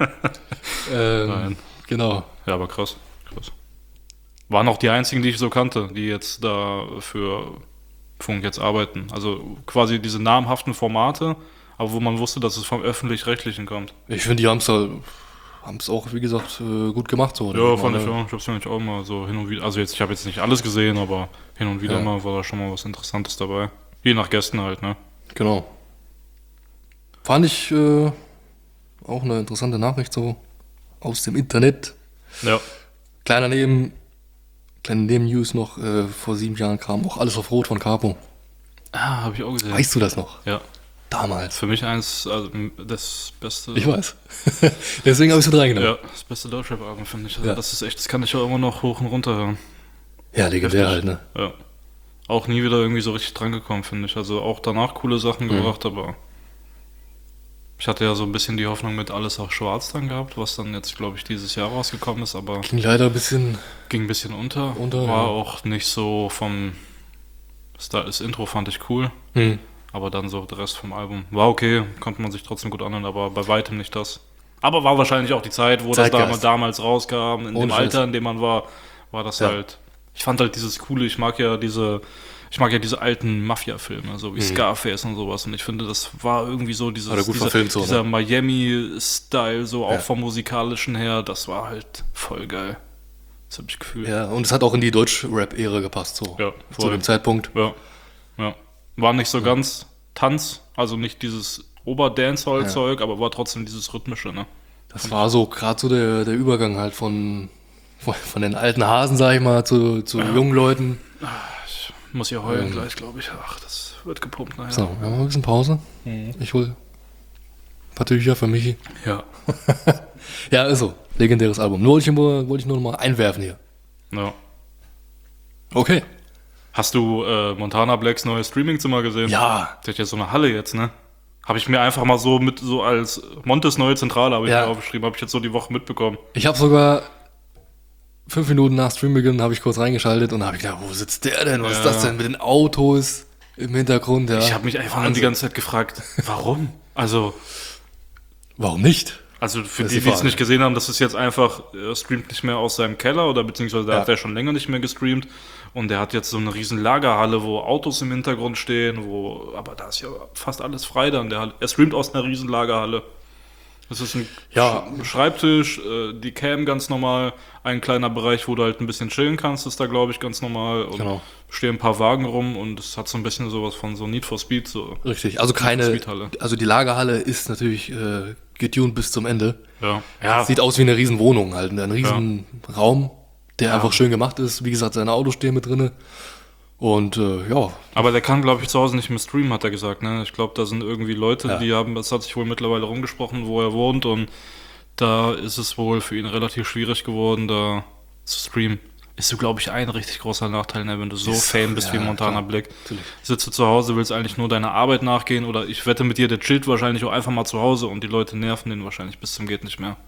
ähm, Nein. Genau. Ja, aber krass. krass. Waren auch die einzigen, die ich so kannte, die jetzt da für Funk jetzt arbeiten. Also quasi diese namhaften Formate, aber wo man wusste, dass es vom Öffentlich-Rechtlichen kommt. Ich finde, die haben es halt, haben's auch, wie gesagt, äh, gut gemacht. So. Ja, Die fand waren, ich auch. Ich hab's nämlich auch mal so hin und wieder. Also jetzt, ich habe jetzt nicht alles gesehen, aber hin und wieder Ja. mal war da schon mal was Interessantes dabei. Je nach Gästen halt, ne? Genau. Fand ich äh, auch eine interessante Nachricht so aus dem Internet. Ja. Kleiner Neben, kleine Neben-News noch, äh, vor sieben Jahren kam auch Alles auf Rot von Capo. Ah, habe ich auch gesehen. Weißt du das noch? Ja. Damals. Für mich eins, also das beste. Ich weiß. Deswegen habe ich es mit reingenommen. Ja, das beste Deutschrap-Album, finde ich. Also Ja. das ist echt, das kann ich auch immer noch hoch und runter hören. Ja, legendär Heftig. halt, ne? Ja. Auch nie wieder irgendwie so richtig drangekommen, finde ich. Also auch danach coole Sachen Mhm. gebracht, aber ich hatte ja so ein bisschen die Hoffnung mit Alles auch schwarz dann gehabt, was dann jetzt, glaube ich, dieses Jahr rausgekommen ist, aber Ging leider ein bisschen. ging ein bisschen unter. Unter, War ja. auch nicht so vom... Das, das Intro fand ich cool, Hm. aber dann so der Rest vom Album war okay, konnte man sich trotzdem gut anhören, aber bei weitem nicht das. Aber war wahrscheinlich auch die Zeit, wo das Zeitgeist. damals, damals rauskam, in Ohne dem Scheiß. Alter, in dem man war, war das Ja. halt. Ich fand halt dieses Coole, ich mag ja diese, ich mag ja diese alten Mafia-Filme, so wie Scarface und sowas. Und ich finde, das war irgendwie so dieses, Hat er gut dieser, verfilmt so, dieser ne? Miami-Style, so auch Ja. vom musikalischen her, das war halt voll geil. Das hab ich gefühlt. Ja, und es hat auch in die Deutsch-Rap-Ära gepasst, so. Ja, Zu voll. dem Zeitpunkt. Ja, ja. War nicht so ganz Tanz, also nicht dieses Ober-Dancehall-Zeug, aber war trotzdem dieses Rhythmische, ne? Das war so gerade so der, der Übergang halt von, von, von den alten Hasen, sag ich mal, zu, zu jungen Leuten. Ich muss ja heulen gleich, glaube ich. Ach, das wird gepumpt nachher. So, wir haben mal ein bisschen Pause. Ich hol ein paar Tücher für Michi. Ja. Ja, also, legendäres Album. Nur wollte ich, nur, wollte ich nur noch mal einwerfen hier. ja. Okay. Hast du äh, Montana Blacks neues Streamingzimmer gesehen? Ja. Der hat ja so eine Halle jetzt, ne? Habe ich mir einfach mal so mit, so als Montes neue Zentrale, habe ich Ja. mir aufgeschrieben, habe ich jetzt so die Woche mitbekommen. Ich habe sogar fünf Minuten nach Streambeginn habe ich kurz reingeschaltet und habe ich gedacht, wo sitzt der denn? Was ist Ja. das denn mit den Autos im Hintergrund? Ja. Ich habe mich einfach Wahnsinn. die ganze Zeit gefragt, warum? Also, Warum nicht? also für Das ist die, die die es Frage. nicht gesehen haben, das ist jetzt einfach, er streamt nicht mehr aus seinem Keller oder beziehungsweise da Ja. hat er schon länger nicht mehr gestreamt und er hat jetzt so eine riesen Lagerhalle, wo Autos im Hintergrund stehen, wo, aber da ist ja fast alles frei dann. Der, er streamt aus einer riesen Lagerhalle. Das ist ein Ja. Sch- Schreibtisch, äh, die Cam ganz normal, ein kleiner Bereich, wo du halt ein bisschen chillen kannst, ist da glaube ich ganz normal und Genau. stehen ein paar Wagen rum und es hat so ein bisschen sowas von so Need for Speed, so. Richtig. Also keine, Speedhalle. also die Lagerhalle ist natürlich äh, getuned bis zum Ende. Ja, ja. Sieht aus wie eine riesen Wohnung halt, ein riesen Raum, der einfach schön gemacht ist. Wie gesagt, seine Autos stehen mit drinne. Und äh, ja, Aber der kann, glaube ich, zu Hause nicht mehr streamen, hat er gesagt. Ne? Ich glaube, da sind irgendwie Leute, Ja. die haben, das hat sich wohl mittlerweile rumgesprochen, wo er wohnt. Und da ist es wohl für ihn relativ schwierig geworden, da zu streamen. Ist so, glaube ich, ein richtig großer Nachteil, ne? Wenn du so Ist- Fame bist ja, wie Montana klar. Black. Natürlich. Sitzt du zu Hause, willst eigentlich nur deiner Arbeit nachgehen oder ich wette mit dir, der chillt wahrscheinlich auch einfach mal zu Hause und die Leute nerven den wahrscheinlich bis zum geht nicht mehr.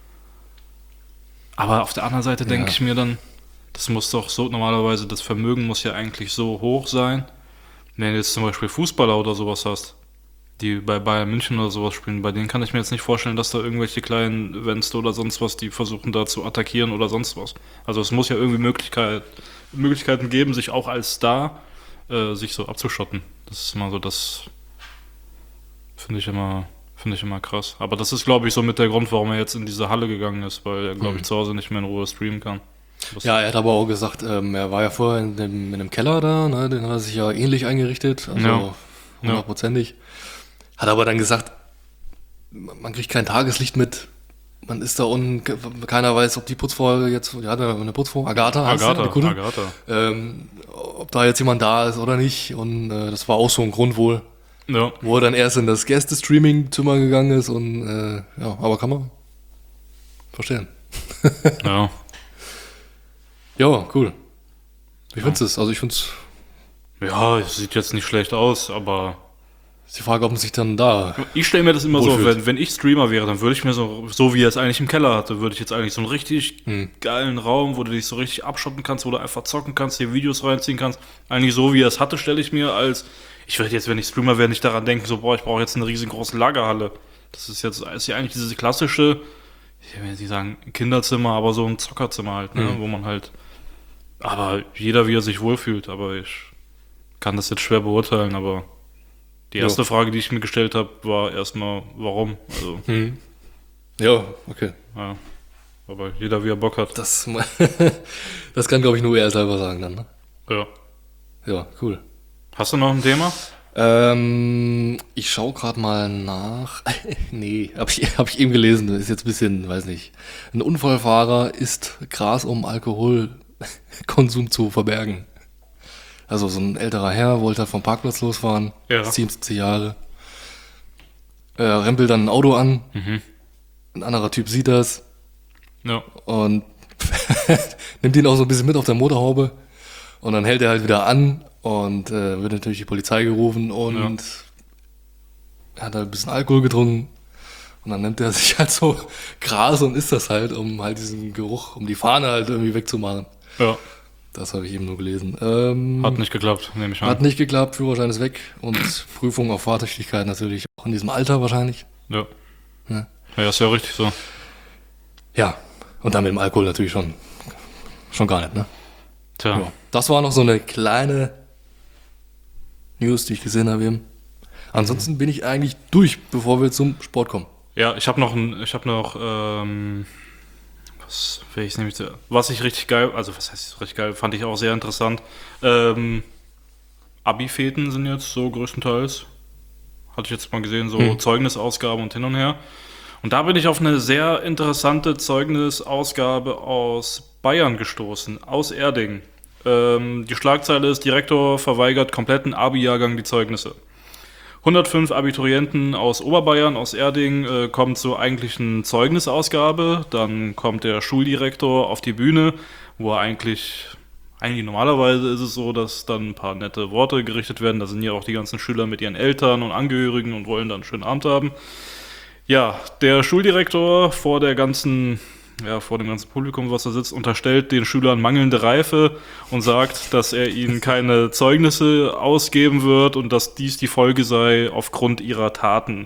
Aber auf der anderen Seite denke ich mir dann, das muss doch so, normalerweise, das Vermögen muss ja eigentlich so hoch sein, wenn du jetzt zum Beispiel Fußballer oder sowas hast, die bei Bayern München oder sowas spielen, bei denen kann ich mir jetzt nicht vorstellen, dass da irgendwelche kleinen Events oder sonst was, die versuchen da zu attackieren oder sonst was. Also es muss ja irgendwie Möglichkeit, Möglichkeiten geben, sich auch als Star äh, sich so abzuschotten. Das ist immer so, das finde ich immer, finde ich immer krass. Aber das ist, glaube ich, so mit der Grund, warum er jetzt in diese Halle gegangen ist, weil er, glaube ich, zu Hause nicht mehr in Ruhe streamen kann. Das ja, er hat aber auch gesagt, ähm, er war ja vorher in dem, in dem Keller da, ne, den hat er sich ja ähnlich eingerichtet, also Ja. hundertprozentig. Hat aber dann gesagt, man kriegt kein Tageslicht mit, man ist da unten, ke- keiner weiß, ob die Putzfrau jetzt, ja, eine Putzfrau, Agatha, heißt sie, Agatha, die Kundin, Agatha. Ähm, ob da jetzt jemand da ist oder nicht. Und äh, das war auch so ein Grund wohl, Ja. wo er dann erst in das Gäste-Streaming-Zimmer gegangen ist. Und äh, ja, aber kann man verstehen. Ja. Ja, cool. Wie findest du es? Also ich finde es, Ja, es sieht jetzt nicht schlecht aus, aber ist die Frage, ob man sich dann da... ich stelle mir das immer so, Wohlfühlt. wenn, wenn ich Streamer wäre, dann würde ich mir so, so wie er es eigentlich im Keller hatte, würde ich jetzt eigentlich so einen richtig Hm. geilen Raum, wo du dich so richtig abschotten kannst, wo du einfach zocken kannst, dir Videos reinziehen kannst. Eigentlich so wie er es hatte, stelle ich mir als, ich würde jetzt, wenn ich Streamer wäre, nicht daran denken, so, boah, ich brauche jetzt eine riesengroße Lagerhalle. Das ist jetzt, ist ja eigentlich diese klassische, ich will jetzt nicht sagen Kinderzimmer, aber so ein Zockerzimmer halt, ne, Mhm. wo man halt, aber jeder wie er sich wohlfühlt, aber ich kann das jetzt schwer beurteilen, aber die Ja. erste Frage, die ich mir gestellt habe, war erstmal, warum? Also, Hm. Ja, okay. ja. Aber jeder wie er Bock hat. Das, das kann, glaube ich, nur er selber sagen dann. Ne? Ja. Ja, cool. Hast du noch ein Thema? Ähm, ich schaue gerade mal nach. Nee, habe ich, hab ich eben gelesen. Das ist jetzt ein bisschen, weiß nicht. Ein Unfallfahrer isst Gras, um Alkoholkonsum zu verbergen. Also so ein älterer Herr wollte halt vom Parkplatz losfahren. Ja. siebenundsiebzig Jahre. Äh, rempelt dann ein Auto an. Mhm. Ein anderer Typ sieht das Ja. und nimmt ihn auch so ein bisschen mit auf der Motorhaube. Und dann hält er halt wieder an und äh, wird natürlich die Polizei gerufen und er hat halt ein bisschen Alkohol getrunken. Und dann nimmt er sich halt so Gras und isst das halt, um halt diesen Geruch, um die Fahne halt irgendwie wegzumachen. Ja. Das habe ich eben nur gelesen. Ähm, Hat nicht geklappt, nehme ich an. hat nicht geklappt, Führerschein ist weg und Prüfung auf Fahrtüchtigkeit natürlich auch in diesem Alter wahrscheinlich. Ja. Ja. Ja, ist ja richtig so. Ja, und dann mit dem Alkohol natürlich schon, schon gar nicht, ne? Tja. Ja. Das war noch so eine kleine News, die ich gesehen habe eben. Ansonsten bin ich eigentlich durch, bevor wir zum Sport kommen. Ja, ich habe noch ein, ich habe noch, ähm, was will ich nämlich, was ich richtig geil, also was heißt richtig geil, fand ich auch sehr interessant. Ähm, Abi-Feten sind jetzt so größtenteils, hatte ich jetzt mal gesehen, so Hm. Zeugnisausgaben und hin und her. Und da bin ich auf eine sehr interessante Zeugnisausgabe aus Bayern gestoßen, aus Erding. Ähm, die Schlagzeile ist, Direktor verweigert kompletten Abi-Jahrgang die Zeugnisse. hundertfünf Abiturienten aus Oberbayern, aus Erding, äh, kommen zur eigentlichen Zeugnisausgabe. Dann kommt der Schuldirektor auf die Bühne, wo er eigentlich, eigentlich normalerweise ist es so, dass dann ein paar nette Worte gerichtet werden. Da sind ja auch die ganzen Schüler mit ihren Eltern und Angehörigen und wollen dann einen schönen Abend haben. Ja, der Schuldirektor vor der ganzen, ja, vor dem ganzen Publikum, was da sitzt, unterstellt den Schülern mangelnde Reife und sagt, dass er ihnen keine Zeugnisse ausgeben wird und dass dies die Folge sei aufgrund ihrer Taten.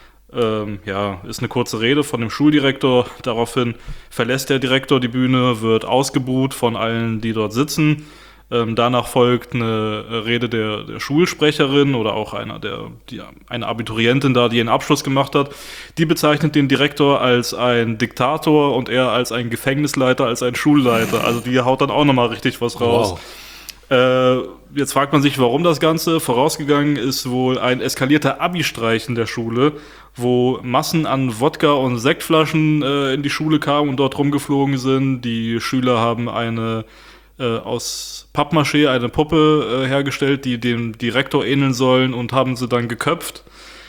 Ähm, ja, ist eine kurze Rede von dem Schuldirektor. Daraufhin verlässt der Direktor die Bühne, wird ausgebuht von allen, die dort sitzen. Ähm, danach folgt eine Rede der, der Schulsprecherin oder auch einer der, die, eine Abiturientin da, die einen Abschluss gemacht hat. Die bezeichnet den Direktor als ein Diktator und er als ein Gefängnisleiter, als ein Schulleiter. Also die haut dann auch nochmal richtig was raus. Wow. Äh, jetzt fragt man sich, warum das Ganze. Vorausgegangen ist wohl ein eskalierter Abi-Streich in der Schule, wo Massen an Wodka und Sektflaschen äh, in die Schule kamen und dort rumgeflogen sind. Die Schüler haben eine äh, aus Pappmaché eine Puppe äh, hergestellt, die dem Direktor ähneln sollen und haben sie dann geköpft.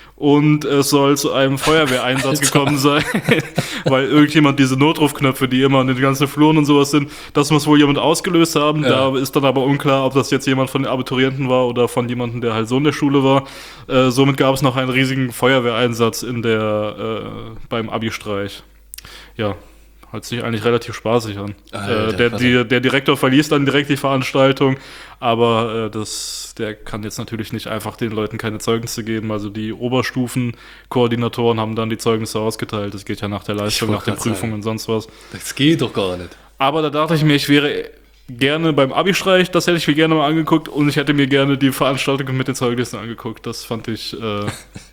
Und es soll zu einem Feuerwehreinsatz gekommen sein, weil irgendjemand diese Notrufknöpfe, die immer an den ganzen Fluren und sowas sind, das muss wohl jemand ausgelöst haben. Ja. Da ist dann aber unklar, ob das jetzt jemand von den Abiturienten war oder von jemandem, der halt so in der Schule war. Äh, somit gab es noch einen riesigen Feuerwehreinsatz in der, äh, beim Abi-Streich. Ja, hört sich eigentlich relativ spaßig an. Alter, äh, der, krass. die, der Direktor verließ dann direkt die Veranstaltung, aber äh, das, der kann jetzt natürlich nicht einfach den Leuten keine Zeugnisse geben. Also die Oberstufenkoordinatoren haben dann die Zeugnisse ausgeteilt. Das geht ja nach der Leistung, wollte nach den grad sagen. Prüfungen und sonst was. Das geht doch gar nicht. Aber da dachte ich mir, ich wäre gerne beim Abi-Streich, das hätte ich mir gerne mal angeguckt und ich hätte mir gerne die Veranstaltung mit den Zeugnissen angeguckt. Das fand ich, äh,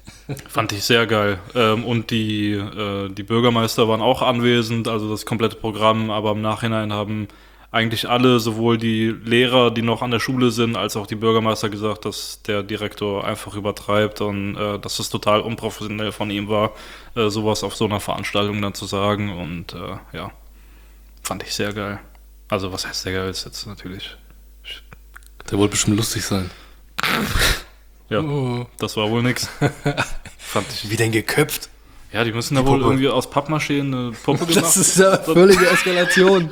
fand ich sehr geil. Ähm, und die, äh, die Bürgermeister waren auch anwesend, also das komplette Programm, aber im Nachhinein haben eigentlich alle, sowohl die Lehrer, die noch an der Schule sind, als auch die Bürgermeister gesagt, dass der Direktor einfach übertreibt und äh, dass es total unprofessionell von ihm war, äh, sowas auf so einer Veranstaltung dann zu sagen und äh, ja, fand ich sehr geil. Also was heißt sehr geil, ist jetzt natürlich, Der wollte bestimmt lustig sein. ja, Oh. das war wohl nix. Fand ich. Wie denn geköpft? Ja, die müssen da wohl Puppe. irgendwie aus Pappmaché eine Puppe gemacht. Das ist ja völlige Eskalation.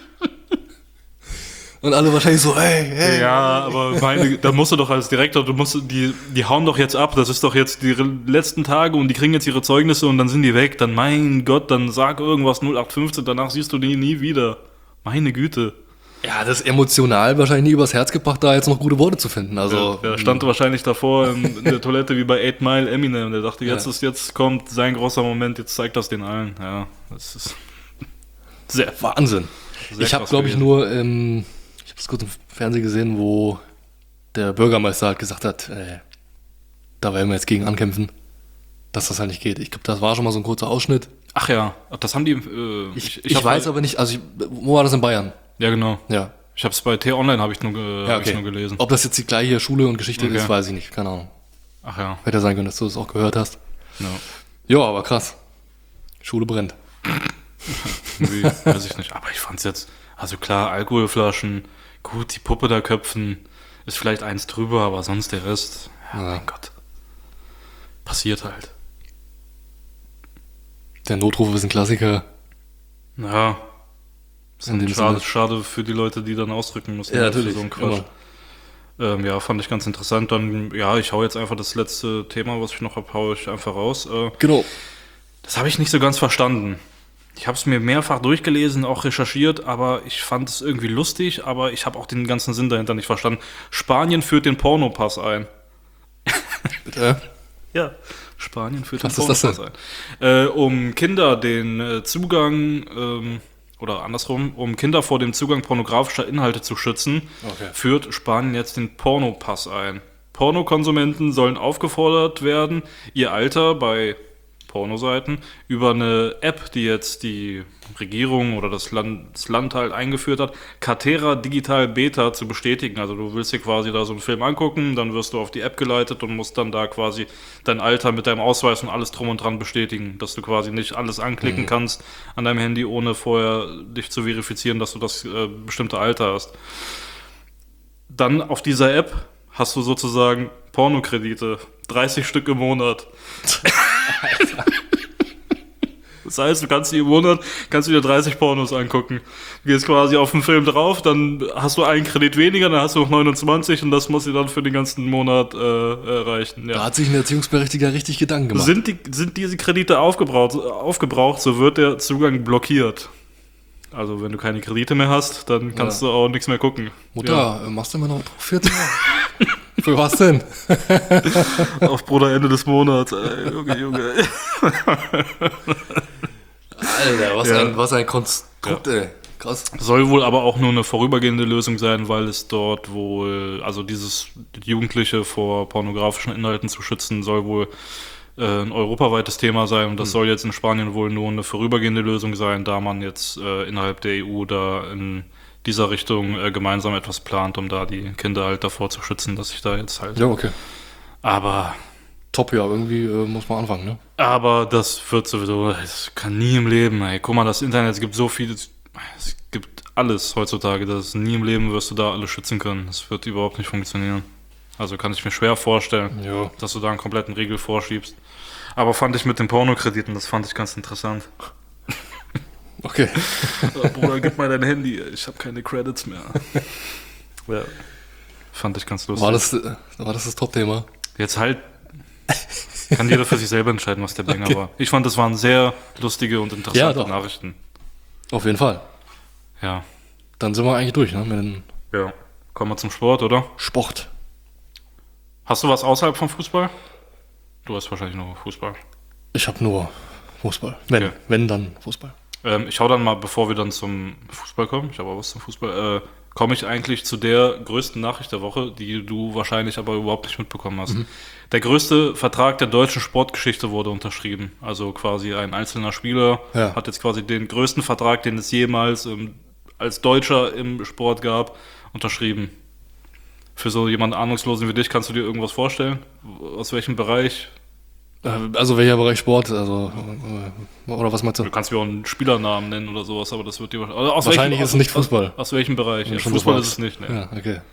Und alle wahrscheinlich so, hey, hey. Ja, aber meine, da musst du doch als Direktor, du musst, die, die hauen doch jetzt ab, das ist doch jetzt die re- letzten Tage und die kriegen jetzt ihre Zeugnisse und dann sind die weg, dann mein Gott, dann sag irgendwas null acht fünfzehn, danach siehst du die nie wieder. Meine Güte. Ja, das ist emotional wahrscheinlich nie übers Herz gebracht, da jetzt noch gute Worte zu finden. Also, Der stand wahrscheinlich davor in, in der Toilette wie bei Eight Mile Eminem, der dachte, jetzt Ja. ist, jetzt kommt sein großer Moment, jetzt zeigt das den allen. Ja, das ist sehr, Wahnsinn. sehr Ich habe, krass glaube ich, gewesen. nur, ähm, ich habe es kurz im Fernsehen gesehen, wo der Bürgermeister halt gesagt hat, äh, da werden wir jetzt gegen ankämpfen, dass das halt nicht geht. Ich glaube, das war schon mal so ein kurzer Ausschnitt. Ach ja, das haben die. Äh, Ich, ich, hab weiß mal- aber nicht, also ich, wo war das in Bayern? Ja, genau. Ja. Ich habe es bei T-Online habe ich, nur ge- Ja, hab ich's okay. nur gelesen. Ob das jetzt die gleiche Schule und Geschichte Okay. ist, weiß ich nicht. Keine Ahnung. Ach ja. Hätte ja sein können, dass du das auch gehört hast. ja. Ja, aber krass. Schule brennt. Irgendwie, weiß ich nicht. Aber ich fand's jetzt, also klar, Alkoholflaschen, gut, die Puppe da köpfen, ist vielleicht eins drüber, aber sonst der Rest, ja, Ja. mein Gott. Passiert halt. Der Notruf ist ein Klassiker. Ja. In dem Schade, Sinne. schade für die Leute, die dann ausdrücken müssen. Ja, für natürlich. So einen Quatsch. Ähm, ja, fand ich ganz interessant. Dann, ja, ich hau jetzt einfach das letzte Thema, was ich noch hab, hau ich einfach raus. Äh, Genau. Das habe ich nicht so ganz verstanden. Ich habe es mir mehrfach durchgelesen, auch recherchiert, aber ich fand es irgendwie lustig, aber ich habe auch den ganzen Sinn dahinter nicht verstanden. Spanien führt den Pornopass ein. Bitte. Ja, Spanien führt Was den ist das Pornopass ein. Äh, um Kinder den äh, Zugang, ähm, oder andersrum, um Kinder vor dem Zugang pornografischer Inhalte zu schützen, Okay. führt Spanien jetzt den Pornopass ein. Pornokonsumenten sollen aufgefordert werden, ihr Alter bei Pornoseiten über eine App, die jetzt die Regierung oder das Land, das Land halt eingeführt hat, Cartera Digital Beta zu bestätigen. Also du willst dir quasi da so einen Film angucken, dann wirst du auf die App geleitet und musst dann da quasi dein Alter mit deinem Ausweis und alles drum und dran bestätigen, dass du quasi nicht alles anklicken mhm. kannst an deinem Handy, ohne vorher dich zu verifizieren, dass du das äh, bestimmte Alter hast. Dann auf dieser App hast du sozusagen Pornokredite, dreißig Stück im Monat. Das heißt, du kannst dir im Monat kannst du dir dreißig Pornos angucken. Du gehst quasi auf den Film drauf, dann hast du einen Kredit weniger, dann hast du noch neunundzwanzig und das muss dir dann für den ganzen Monat äh, reichen. Ja. Da hat sich ein Erziehungsberechtigter richtig Gedanken gemacht. Sind, die, sind diese Kredite aufgebraucht, aufgebraucht, so wird der Zugang blockiert. Also wenn du keine Kredite mehr hast, dann kannst ja. du auch nichts mehr gucken. Mutter, ja. machst du immer noch vierzehn? Für was denn? Auf Bruder Ende des Monats. Ey, Junge, Junge. Alter, was, Ja. ein, was ein Konstrukt, Ja. ey. Krass. Soll wohl aber auch nur eine vorübergehende Lösung sein, weil es dort wohl, also dieses Jugendliche vor pornografischen Inhalten zu schützen, soll wohl äh, ein europaweites Thema sein und das hm. soll jetzt in Spanien wohl nur eine vorübergehende Lösung sein, da man jetzt äh, innerhalb der E U da in dieser Richtung äh, gemeinsam etwas plant, um da die Kinder halt davor zu schützen, dass sich da jetzt halt... Ja, okay. Aber... Top, ja, irgendwie äh, muss man anfangen, ne? Aber das wird sowieso, das kann nie im Leben, ey. Guck mal, das Internet, es gibt so viel, es gibt alles heutzutage, das nie im Leben wirst du da alles schützen können. Das wird überhaupt nicht funktionieren. Also kann ich mir schwer vorstellen, Ja. dass du da einen kompletten Riegel vorschiebst. Aber fand ich mit den Pornokrediten, das fand ich ganz interessant. Okay. Oh, Bruder, gib mal dein Handy, ich habe keine Credits mehr. Ja. Fand ich ganz lustig. War das, äh, war das das Top-Thema? Jetzt halt, kann jeder für sich selber entscheiden, was der Banger Okay. war. Ich fand, das waren sehr lustige und Ja, interessante doch. Nachrichten. Auf jeden Fall. Ja. Dann sind wir eigentlich durch, ne? Mit dem Ja. Kommen wir zum Sport, oder? Sport. Hast du was außerhalb vom Fußball? Du hast wahrscheinlich nur Fußball. Ich habe nur Fußball. Wenn, Okay. wenn, dann Fußball. Ähm, ich hau dann mal, bevor wir dann zum Fußball kommen, ich habe auch was zum Fußball, äh, komme ich eigentlich zu der größten Nachricht der Woche, die du wahrscheinlich aber überhaupt nicht mitbekommen hast. Mhm. Der größte Vertrag der deutschen Sportgeschichte wurde unterschrieben. Also quasi ein einzelner Spieler Ja. hat jetzt quasi den größten Vertrag, den es jemals ähm, als Deutscher im Sport gab, unterschrieben. Für so jemanden Ahnungslosen wie dich, kannst du dir irgendwas vorstellen? Aus welchem Bereich? Äh, Also welcher Bereich Sport? Also, äh, oder was meinst du? Du kannst mir auch einen Spielernamen nennen oder sowas, aber das wird dir also aus Wahrscheinlich welchem, ist es nicht Fußball. Aus, aus welchem Bereich? Ja, Schon Fußball das ist es nicht, ne? Ja, okay.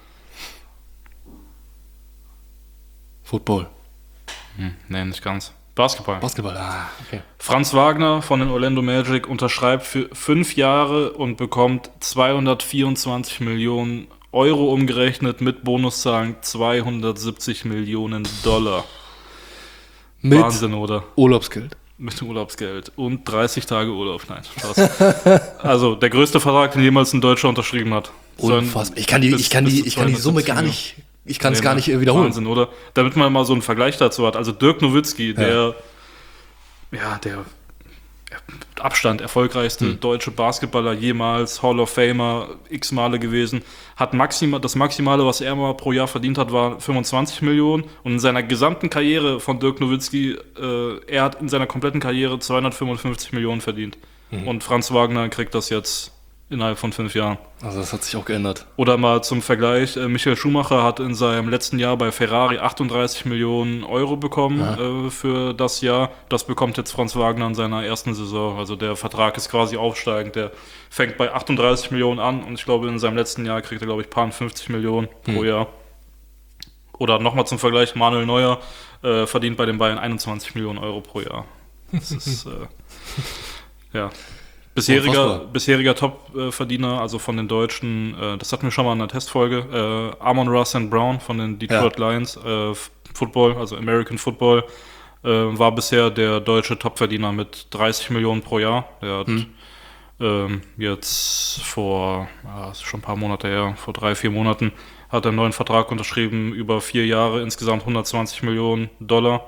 Football. Hm, nee, nicht ganz. Basketball. Basketball, ah, okay. Franz Wagner von den Orlando Magic unterschreibt für fünf Jahre und bekommt zweihundertvierundzwanzig Millionen Euro umgerechnet, mit Bonuszahlen zweihundertsiebzig Millionen Dollar. Mit Wahnsinn, oder? Urlaubsgeld. Mit Urlaubsgeld und dreißig Tage Urlaub. Nein, Spaß. Also der größte Vertrag, den jemals ein Deutscher unterschrieben hat. Unfassbar. Ich kann die, Bis- ich kann bis die, zu ich kann die Summe gar zweihundertsiebzig nicht, ich kann es Nee, gar ne? nicht äh, wiederholen. Wahnsinn, oder? Damit man mal so einen Vergleich dazu hat. Also Dirk Nowitzki, der, ja, der Abstand erfolgreichste Hm. deutsche Basketballer jemals, Hall of Famer, x Male gewesen, hat maximal, das Maximale, was er mal pro Jahr verdient hat, war fünfundzwanzig Millionen. Und in seiner gesamten Karriere von Dirk Nowitzki, äh, er hat in seiner kompletten Karriere zweihundertfünfundfünfzig Millionen verdient. Mhm. Und Franz Wagner kriegt das jetzt innerhalb von fünf Jahren. Also das hat sich auch geändert. Oder mal zum Vergleich, äh, Michael Schumacher hat in seinem letzten Jahr bei Ferrari achtunddreißig Millionen Euro bekommen äh, für das Jahr. Das bekommt jetzt Franz Wagner in seiner ersten Saison. Also der Vertrag ist quasi aufsteigend. Der fängt bei achtunddreißig Millionen an und ich glaube, in seinem letzten Jahr kriegt er, glaube ich, paar fünfzig Millionen pro Hm. Jahr. Oder nochmal zum Vergleich, Manuel Neuer äh, verdient bei den Bayern einundzwanzig Millionen Euro pro Jahr. Das ist, äh, ja... Bisheriger, Unfassbar. bisheriger Top-Verdiener, also von den Deutschen, äh, das hatten wir schon mal in der Testfolge, äh, Amon-Ra Saint Brown von den Detroit Ja. Lions, äh, F- Football, also American Football, äh, war bisher der deutsche Top-Verdiener mit dreißig Millionen pro Jahr. Der hat Hm. ähm, jetzt vor, ja, das ist schon ein paar Monate her, vor drei, vier Monaten, hat er einen neuen Vertrag unterschrieben, über vier Jahre, insgesamt hundertzwanzig Millionen Dollar.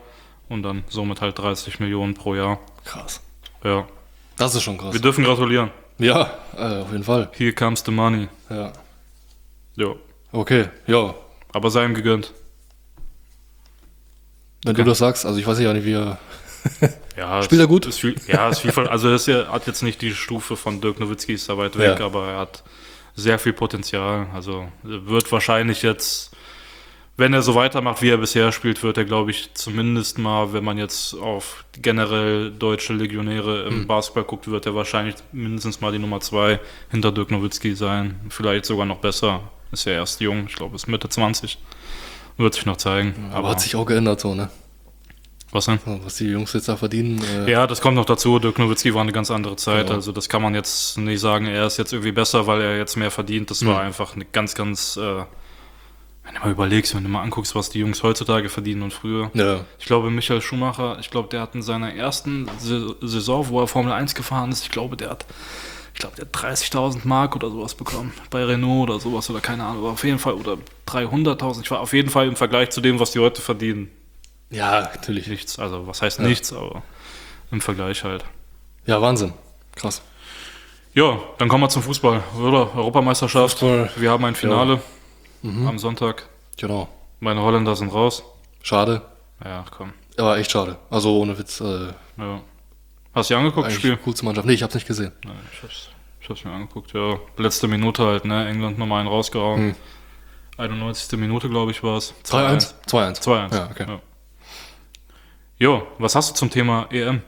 und dann somit halt dreißig Millionen pro Jahr. Krass. Ja. Das ist schon krass. Wir dürfen gratulieren. Ja, äh, auf jeden Fall. Here comes the money. Ja. Ja. Okay, ja. Aber sei ihm gegönnt. Wenn Okay. du das sagst, also ich weiß ja nicht, wie er... Ja, Spielt er gut? Ist viel, ja, ist viel, also er ist ja, hat jetzt nicht die Stufe von Dirk Nowitzki, ist da weit weg, Ja. aber er hat sehr viel Potenzial. Also er wird wahrscheinlich jetzt, wenn er so weitermacht, wie er bisher spielt, wird er, glaube ich, zumindest mal, wenn man jetzt auf generell deutsche Legionäre im Hm. Basketball guckt, wird er wahrscheinlich mindestens mal die Nummer zwei hinter Dirk Nowitzki sein. Vielleicht sogar noch besser. Ist ja erst jung, ich glaube, ist Mitte zwanzig. Wird sich noch zeigen. Aber hat sich auch geändert so, ne? Was denn? So, was die Jungs jetzt da verdienen. Äh, Ja, das kommt noch dazu. Dirk Nowitzki war eine ganz andere Zeit. Genau. Also das kann man jetzt nicht sagen, er ist jetzt irgendwie besser, weil er jetzt mehr verdient. Das war einfach eine ganz, ganz, äh, wenn du mal überlegst, wenn du mal anguckst, was die Jungs heutzutage verdienen und früher. ja. Ich glaube, Michael Schumacher, ich glaube, der hat in seiner ersten Sa- Saison, wo er Formel eins gefahren ist, ich glaube, der hat, ich glaube, der hat dreißigtausend Mark oder sowas bekommen. Bei Renault oder sowas oder keine Ahnung. Aber auf jeden Fall, oder dreihunderttausend. Ich war auf jeden Fall im Vergleich zu dem, was die heute verdienen. Ja, natürlich. Nichts. Also, was heißt Ja. nichts, aber im Vergleich halt. Ja, Wahnsinn. Krass. Ja, dann kommen wir zum Fußball, oder? Europameisterschaft. Fußball. Wir haben ein Finale am Sonntag. Genau. Meine Holländer sind raus. Schade. Ja, komm. Aber echt schade. Also ohne Witz. Äh, Ja. Hast du dir angeguckt, das eigentlich Spiel? coolste Mannschaft. Nee, ich hab's nicht gesehen. Nein, ich hab's, ich hab's mir angeguckt, ja. Letzte Minute halt, ne? England nochmal einen rausgehauen. Hm. einundneunzigste Minute, glaube ich, war es. zwei eins? zwei eins. zwei eins. Ja, okay. Ja. Jo, was hast du zum Thema E M?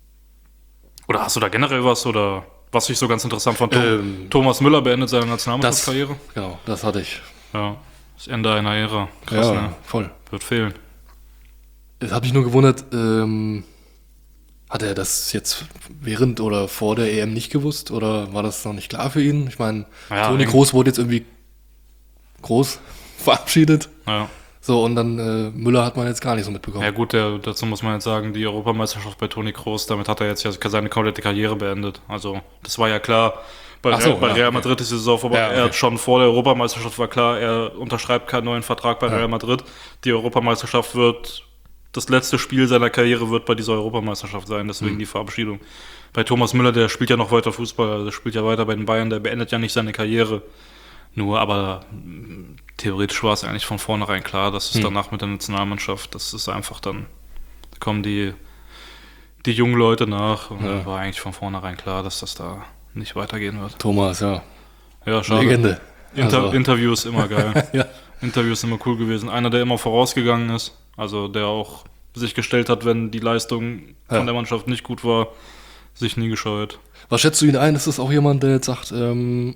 Oder hast du da generell was? Oder was ich so ganz interessant fand? Tom- Ähm, Thomas Müller beendet seine Das, Nationalmannschaftskarriere. genau, das hatte ich. Ja, das Ende einer Ära. Krass, ja, ne? voll. Wird fehlen. Es hat mich nur gewundert, ähm, hat er das jetzt während oder vor der E M nicht gewusst? Oder war das noch nicht klar für ihn? Ich meine, Ja, Toni eben. Kroos wurde jetzt irgendwie groß verabschiedet. Ja. So, und dann äh, Müller hat man jetzt gar nicht so mitbekommen. Ja gut, der, dazu muss man jetzt sagen, die Europameisterschaft bei Toni Kroos, damit hat er jetzt ja seine komplette Karriere beendet. Also das war ja klar. Bei, Ach so, Real, bei ja, Real okay. Madrid ist die Saison vorbei. Ja, okay. Er hat schon vor der Europameisterschaft war klar, er unterschreibt keinen neuen Vertrag bei Real Madrid. Die Europameisterschaft wird, das letzte Spiel seiner Karriere wird bei dieser Europameisterschaft sein, deswegen Mhm. die Verabschiedung. Bei Thomas Müller, der spielt ja noch weiter Fußball, also der spielt ja weiter bei den Bayern, der beendet ja nicht seine Karriere. Nur, aber mh, theoretisch war es eigentlich von vornherein klar, dass es Hm. danach mit der Nationalmannschaft, das ist einfach dann, da kommen die, die jungen Leute nach und Ja. dann war eigentlich von vornherein klar, dass das da nicht weitergehen wird. Thomas, ja. Ja, schade. Legende. Inter Also- Interviews immer geil. Ja. Interviews immer cool gewesen. Einer, der immer vorausgegangen ist, also der auch sich gestellt hat, wenn die Leistung von Ja. der Mannschaft nicht gut war, sich nie gescheut. Was schätzt du ihn ein? Ist das auch jemand, der jetzt sagt, ähm,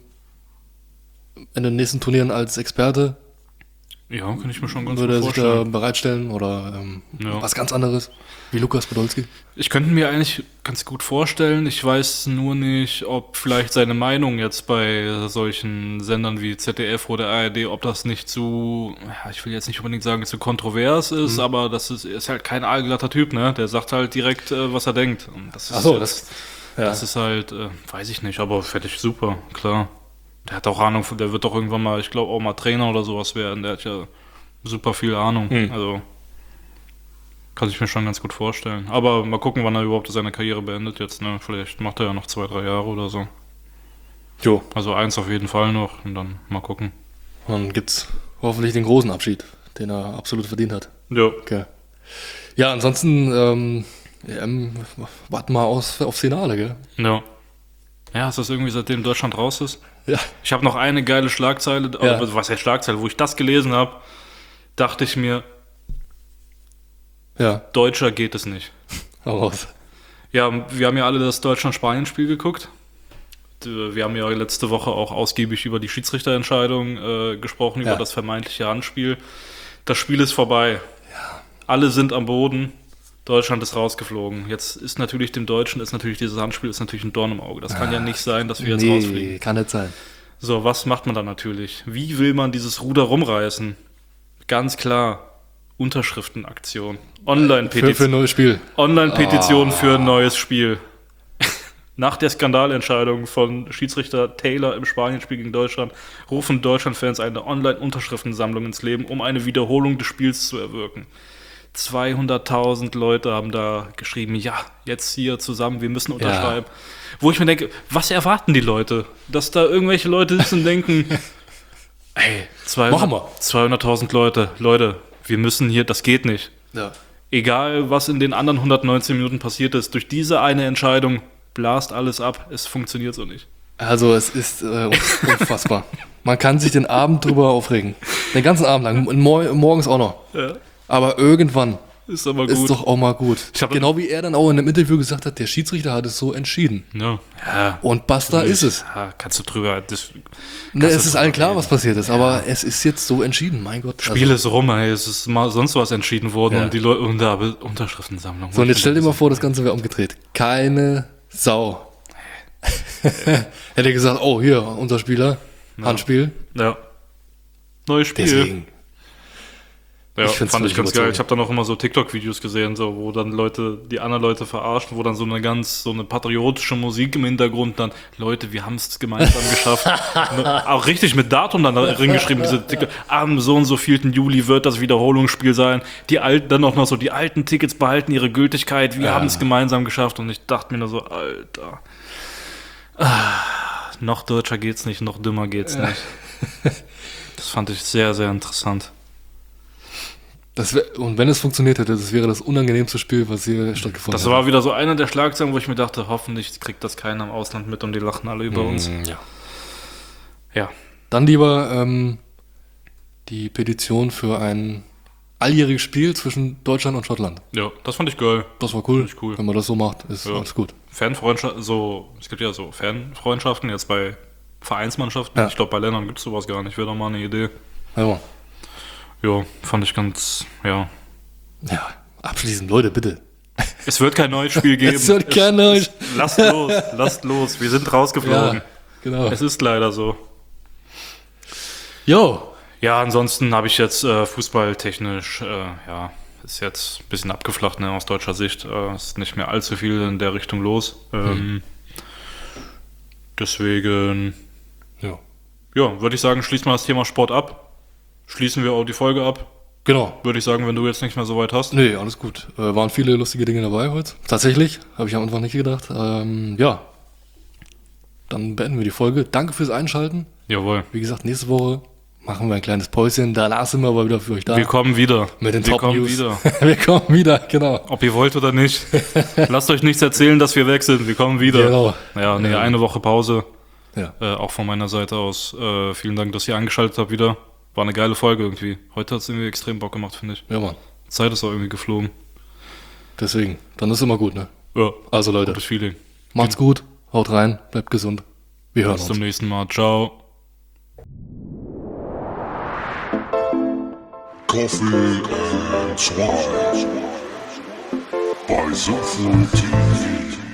in den nächsten Turnieren als Experte Ja, kann ich mir schon ganz würde er gut sich da vorstellen. bereitstellen oder ähm, Ja. was ganz anderes, wie Lukas Podolski? Ich könnte mir eigentlich ganz gut vorstellen, ich weiß nur nicht, ob vielleicht seine Meinung jetzt bei solchen Sendern wie Z D F oder A R D, ob das nicht zu, ja, ich will jetzt nicht unbedingt sagen, zu kontrovers ist, aber das ist, ist halt kein aalglatter Typ, ne? Der sagt halt direkt, äh, was er denkt. Und das ist, Ach so, jetzt- das- Ja. das ist halt, äh, weiß ich nicht, aber fertig super, klar. Der hat auch Ahnung, von- der wird doch irgendwann mal, ich glaube auch mal Trainer oder sowas werden, der hat ja super viel Ahnung, Hm. also kann ich mir schon ganz gut vorstellen. Aber mal gucken, wann er überhaupt seine Karriere beendet jetzt, ne? Vielleicht macht er ja noch zwei, drei Jahre oder so. Jo. Also eins auf jeden Fall noch und dann mal gucken. Dann gibt's hoffentlich den großen Abschied, den er absolut verdient hat. Ja. Okay. Ja, ansonsten ähm, E M, warten mal aus, aufs Finale, gell? Ja. Ja, ist das irgendwie seitdem Deutschland raus ist? Ja. Ich habe noch eine geile Schlagzeile, Ja. also was heißt Schlagzeile, wo ich das gelesen habe, dachte ich mir, Ja, Deutscher geht es nicht. hau raus. Ja, wir haben ja alle das Deutschland-Spanien-Spiel geguckt. Wir haben ja letzte Woche auch ausgiebig über die Schiedsrichterentscheidung äh, gesprochen, über Ja. das vermeintliche Handspiel. Das Spiel ist vorbei. Alle sind am Boden. Deutschland ist rausgeflogen. Jetzt ist natürlich dem Deutschen, ist natürlich dieses Handspiel ist natürlich ein Dorn im Auge. Das kann ja nicht sein, dass wir jetzt rausfliegen. Nee, kann nicht sein. So, was macht man dann natürlich? Wie will man dieses Ruder rumreißen? Ganz klar, Unterschriftenaktion. Für, für Online-Petition. ein neues Spiel. Online-Petition für ein neues Spiel. Nach der Skandalentscheidung von Schiedsrichter Taylor im Spanienspiel gegen Deutschland rufen Deutschland-Fans eine Online-Unterschriftensammlung ins Leben, um eine Wiederholung des Spiels zu erwirken. zweihunderttausend Leute haben da geschrieben, ja, jetzt hier zusammen, wir müssen unterschreiben. Ja. Wo ich mir denke, was erwarten die Leute? Dass da irgendwelche Leute sitzen und denken, ey, zweihunderttausend Leute, Leute, wir müssen hier, das geht nicht. Ja. Egal, was in den anderen hundertneunzehn Minuten passiert ist, durch diese eine Entscheidung blast alles ab, es funktioniert so nicht. Also es ist äh, unfassbar. Man kann sich den Abend drüber aufregen. Den ganzen Abend lang, mor- morgens auch noch. Ja. Aber irgendwann ist, aber gut. ist doch auch mal gut. Ich genau wie er dann auch in einem Interview gesagt hat, der Schiedsrichter hat es so entschieden. Ja. Ja. Und basta ist es. Ja, kannst du drüber... Das, ne, es ist allen klar, reden. Was passiert ist, ja. Aber es ist jetzt so entschieden, mein Gott. Spiel also. ist rum, ey. Es ist mal sonst was entschieden worden ja. und die Leute und da Unterschriftensammlung. So, und jetzt stell dir mal vor, das Ganze wäre umgedreht. Keine Sau. Hätte er gesagt, oh, hier, unser Spieler, ja. Handspiel. Ja. Neues Spiel. Deswegen. Ja, ich fand ich ganz geil. Ich habe dann auch immer so TikTok-Videos gesehen, so, wo dann Leute, die anderen Leute verarschen, wo dann so eine ganz, so eine patriotische Musik im Hintergrund dann, Leute, wir haben es gemeinsam geschafft. Auch richtig mit Datum dann drin geschrieben, diese TikTok, am so und so vielten Juli wird das Wiederholungsspiel sein. Die alten, dann auch noch so, die alten Tickets behalten ihre Gültigkeit, wir ja. haben es gemeinsam geschafft. Und ich dachte mir nur so, Alter, ah, noch deutscher geht's nicht, noch dümmer geht's ja. nicht. Das fand ich sehr, sehr interessant. Das wär, und wenn es funktioniert hätte, das wäre das unangenehmste Spiel, was hier stattgefunden das hätte. Das war wieder so einer der Schlagzeilen, wo ich mir dachte, hoffentlich kriegt das keiner im Ausland mit und die lachen alle über mm, uns. Ja. Ja. Dann lieber ähm, die Petition für ein alljähriges Spiel zwischen Deutschland und Schottland. Ja, das fand ich geil. Das war cool. Ich cool. Wenn man das so macht, ist ja. alles gut. Fanfreundschaft, so, es gibt ja so Fanfreundschaften jetzt bei Vereinsmannschaften. Ja. Ich glaube, bei Ländern gibt es sowas gar nicht. Wäre doch mal eine Idee. Ja. Ja, fand ich ganz, ja. Ja, abschließend, Leute, bitte. Es wird kein neues Spiel geben. Es wird kein neues Spiel. Lasst los, lasst los. Wir sind rausgeflogen. Ja, genau. Es ist leider so. Jo. Ja, ansonsten habe ich jetzt äh, fußballtechnisch, äh, ja, ist jetzt ein bisschen abgeflacht, ne, aus deutscher Sicht. Äh, ist nicht mehr allzu viel in der Richtung los. Ähm, hm. Deswegen, ja, ja, würde ich sagen, schließen wir das Thema Sport ab. Schließen wir auch die Folge ab. Genau. Würde ich sagen, wenn du jetzt nicht mehr so weit hast. Nee, alles gut. Äh, waren viele lustige Dinge dabei heute. Tatsächlich, habe ich am Anfang nicht gedacht. Ähm, ja, dann beenden wir die Folge. Danke fürs Einschalten. Jawohl. Wie gesagt, nächste Woche machen wir ein kleines Päuschen. Danach sind wir aber wieder für euch da. Wir kommen wieder. Mit den wir Top kommen News. wieder. Wir kommen wieder, genau. Ob ihr wollt oder nicht. Lasst euch nichts erzählen, dass wir weg sind. Wir kommen wieder. Genau. Ja, nee, eine Woche Pause. Ja. Äh, auch von meiner Seite aus. Äh, vielen Dank, dass ihr eingeschaltet habt wieder. War eine geile Folge irgendwie. Heute hat es irgendwie extrem Bock gemacht, finde ich. Ja, Mann. Zeit ist auch irgendwie geflogen. Deswegen, dann ist immer gut, ne? Ja. Also Leute, gutes Feeling. Macht's gut, haut rein, bleibt gesund. Wir hören uns. Bis zum nächsten Mal. Ciao. Coffee and Swine bei Sümpfe T V.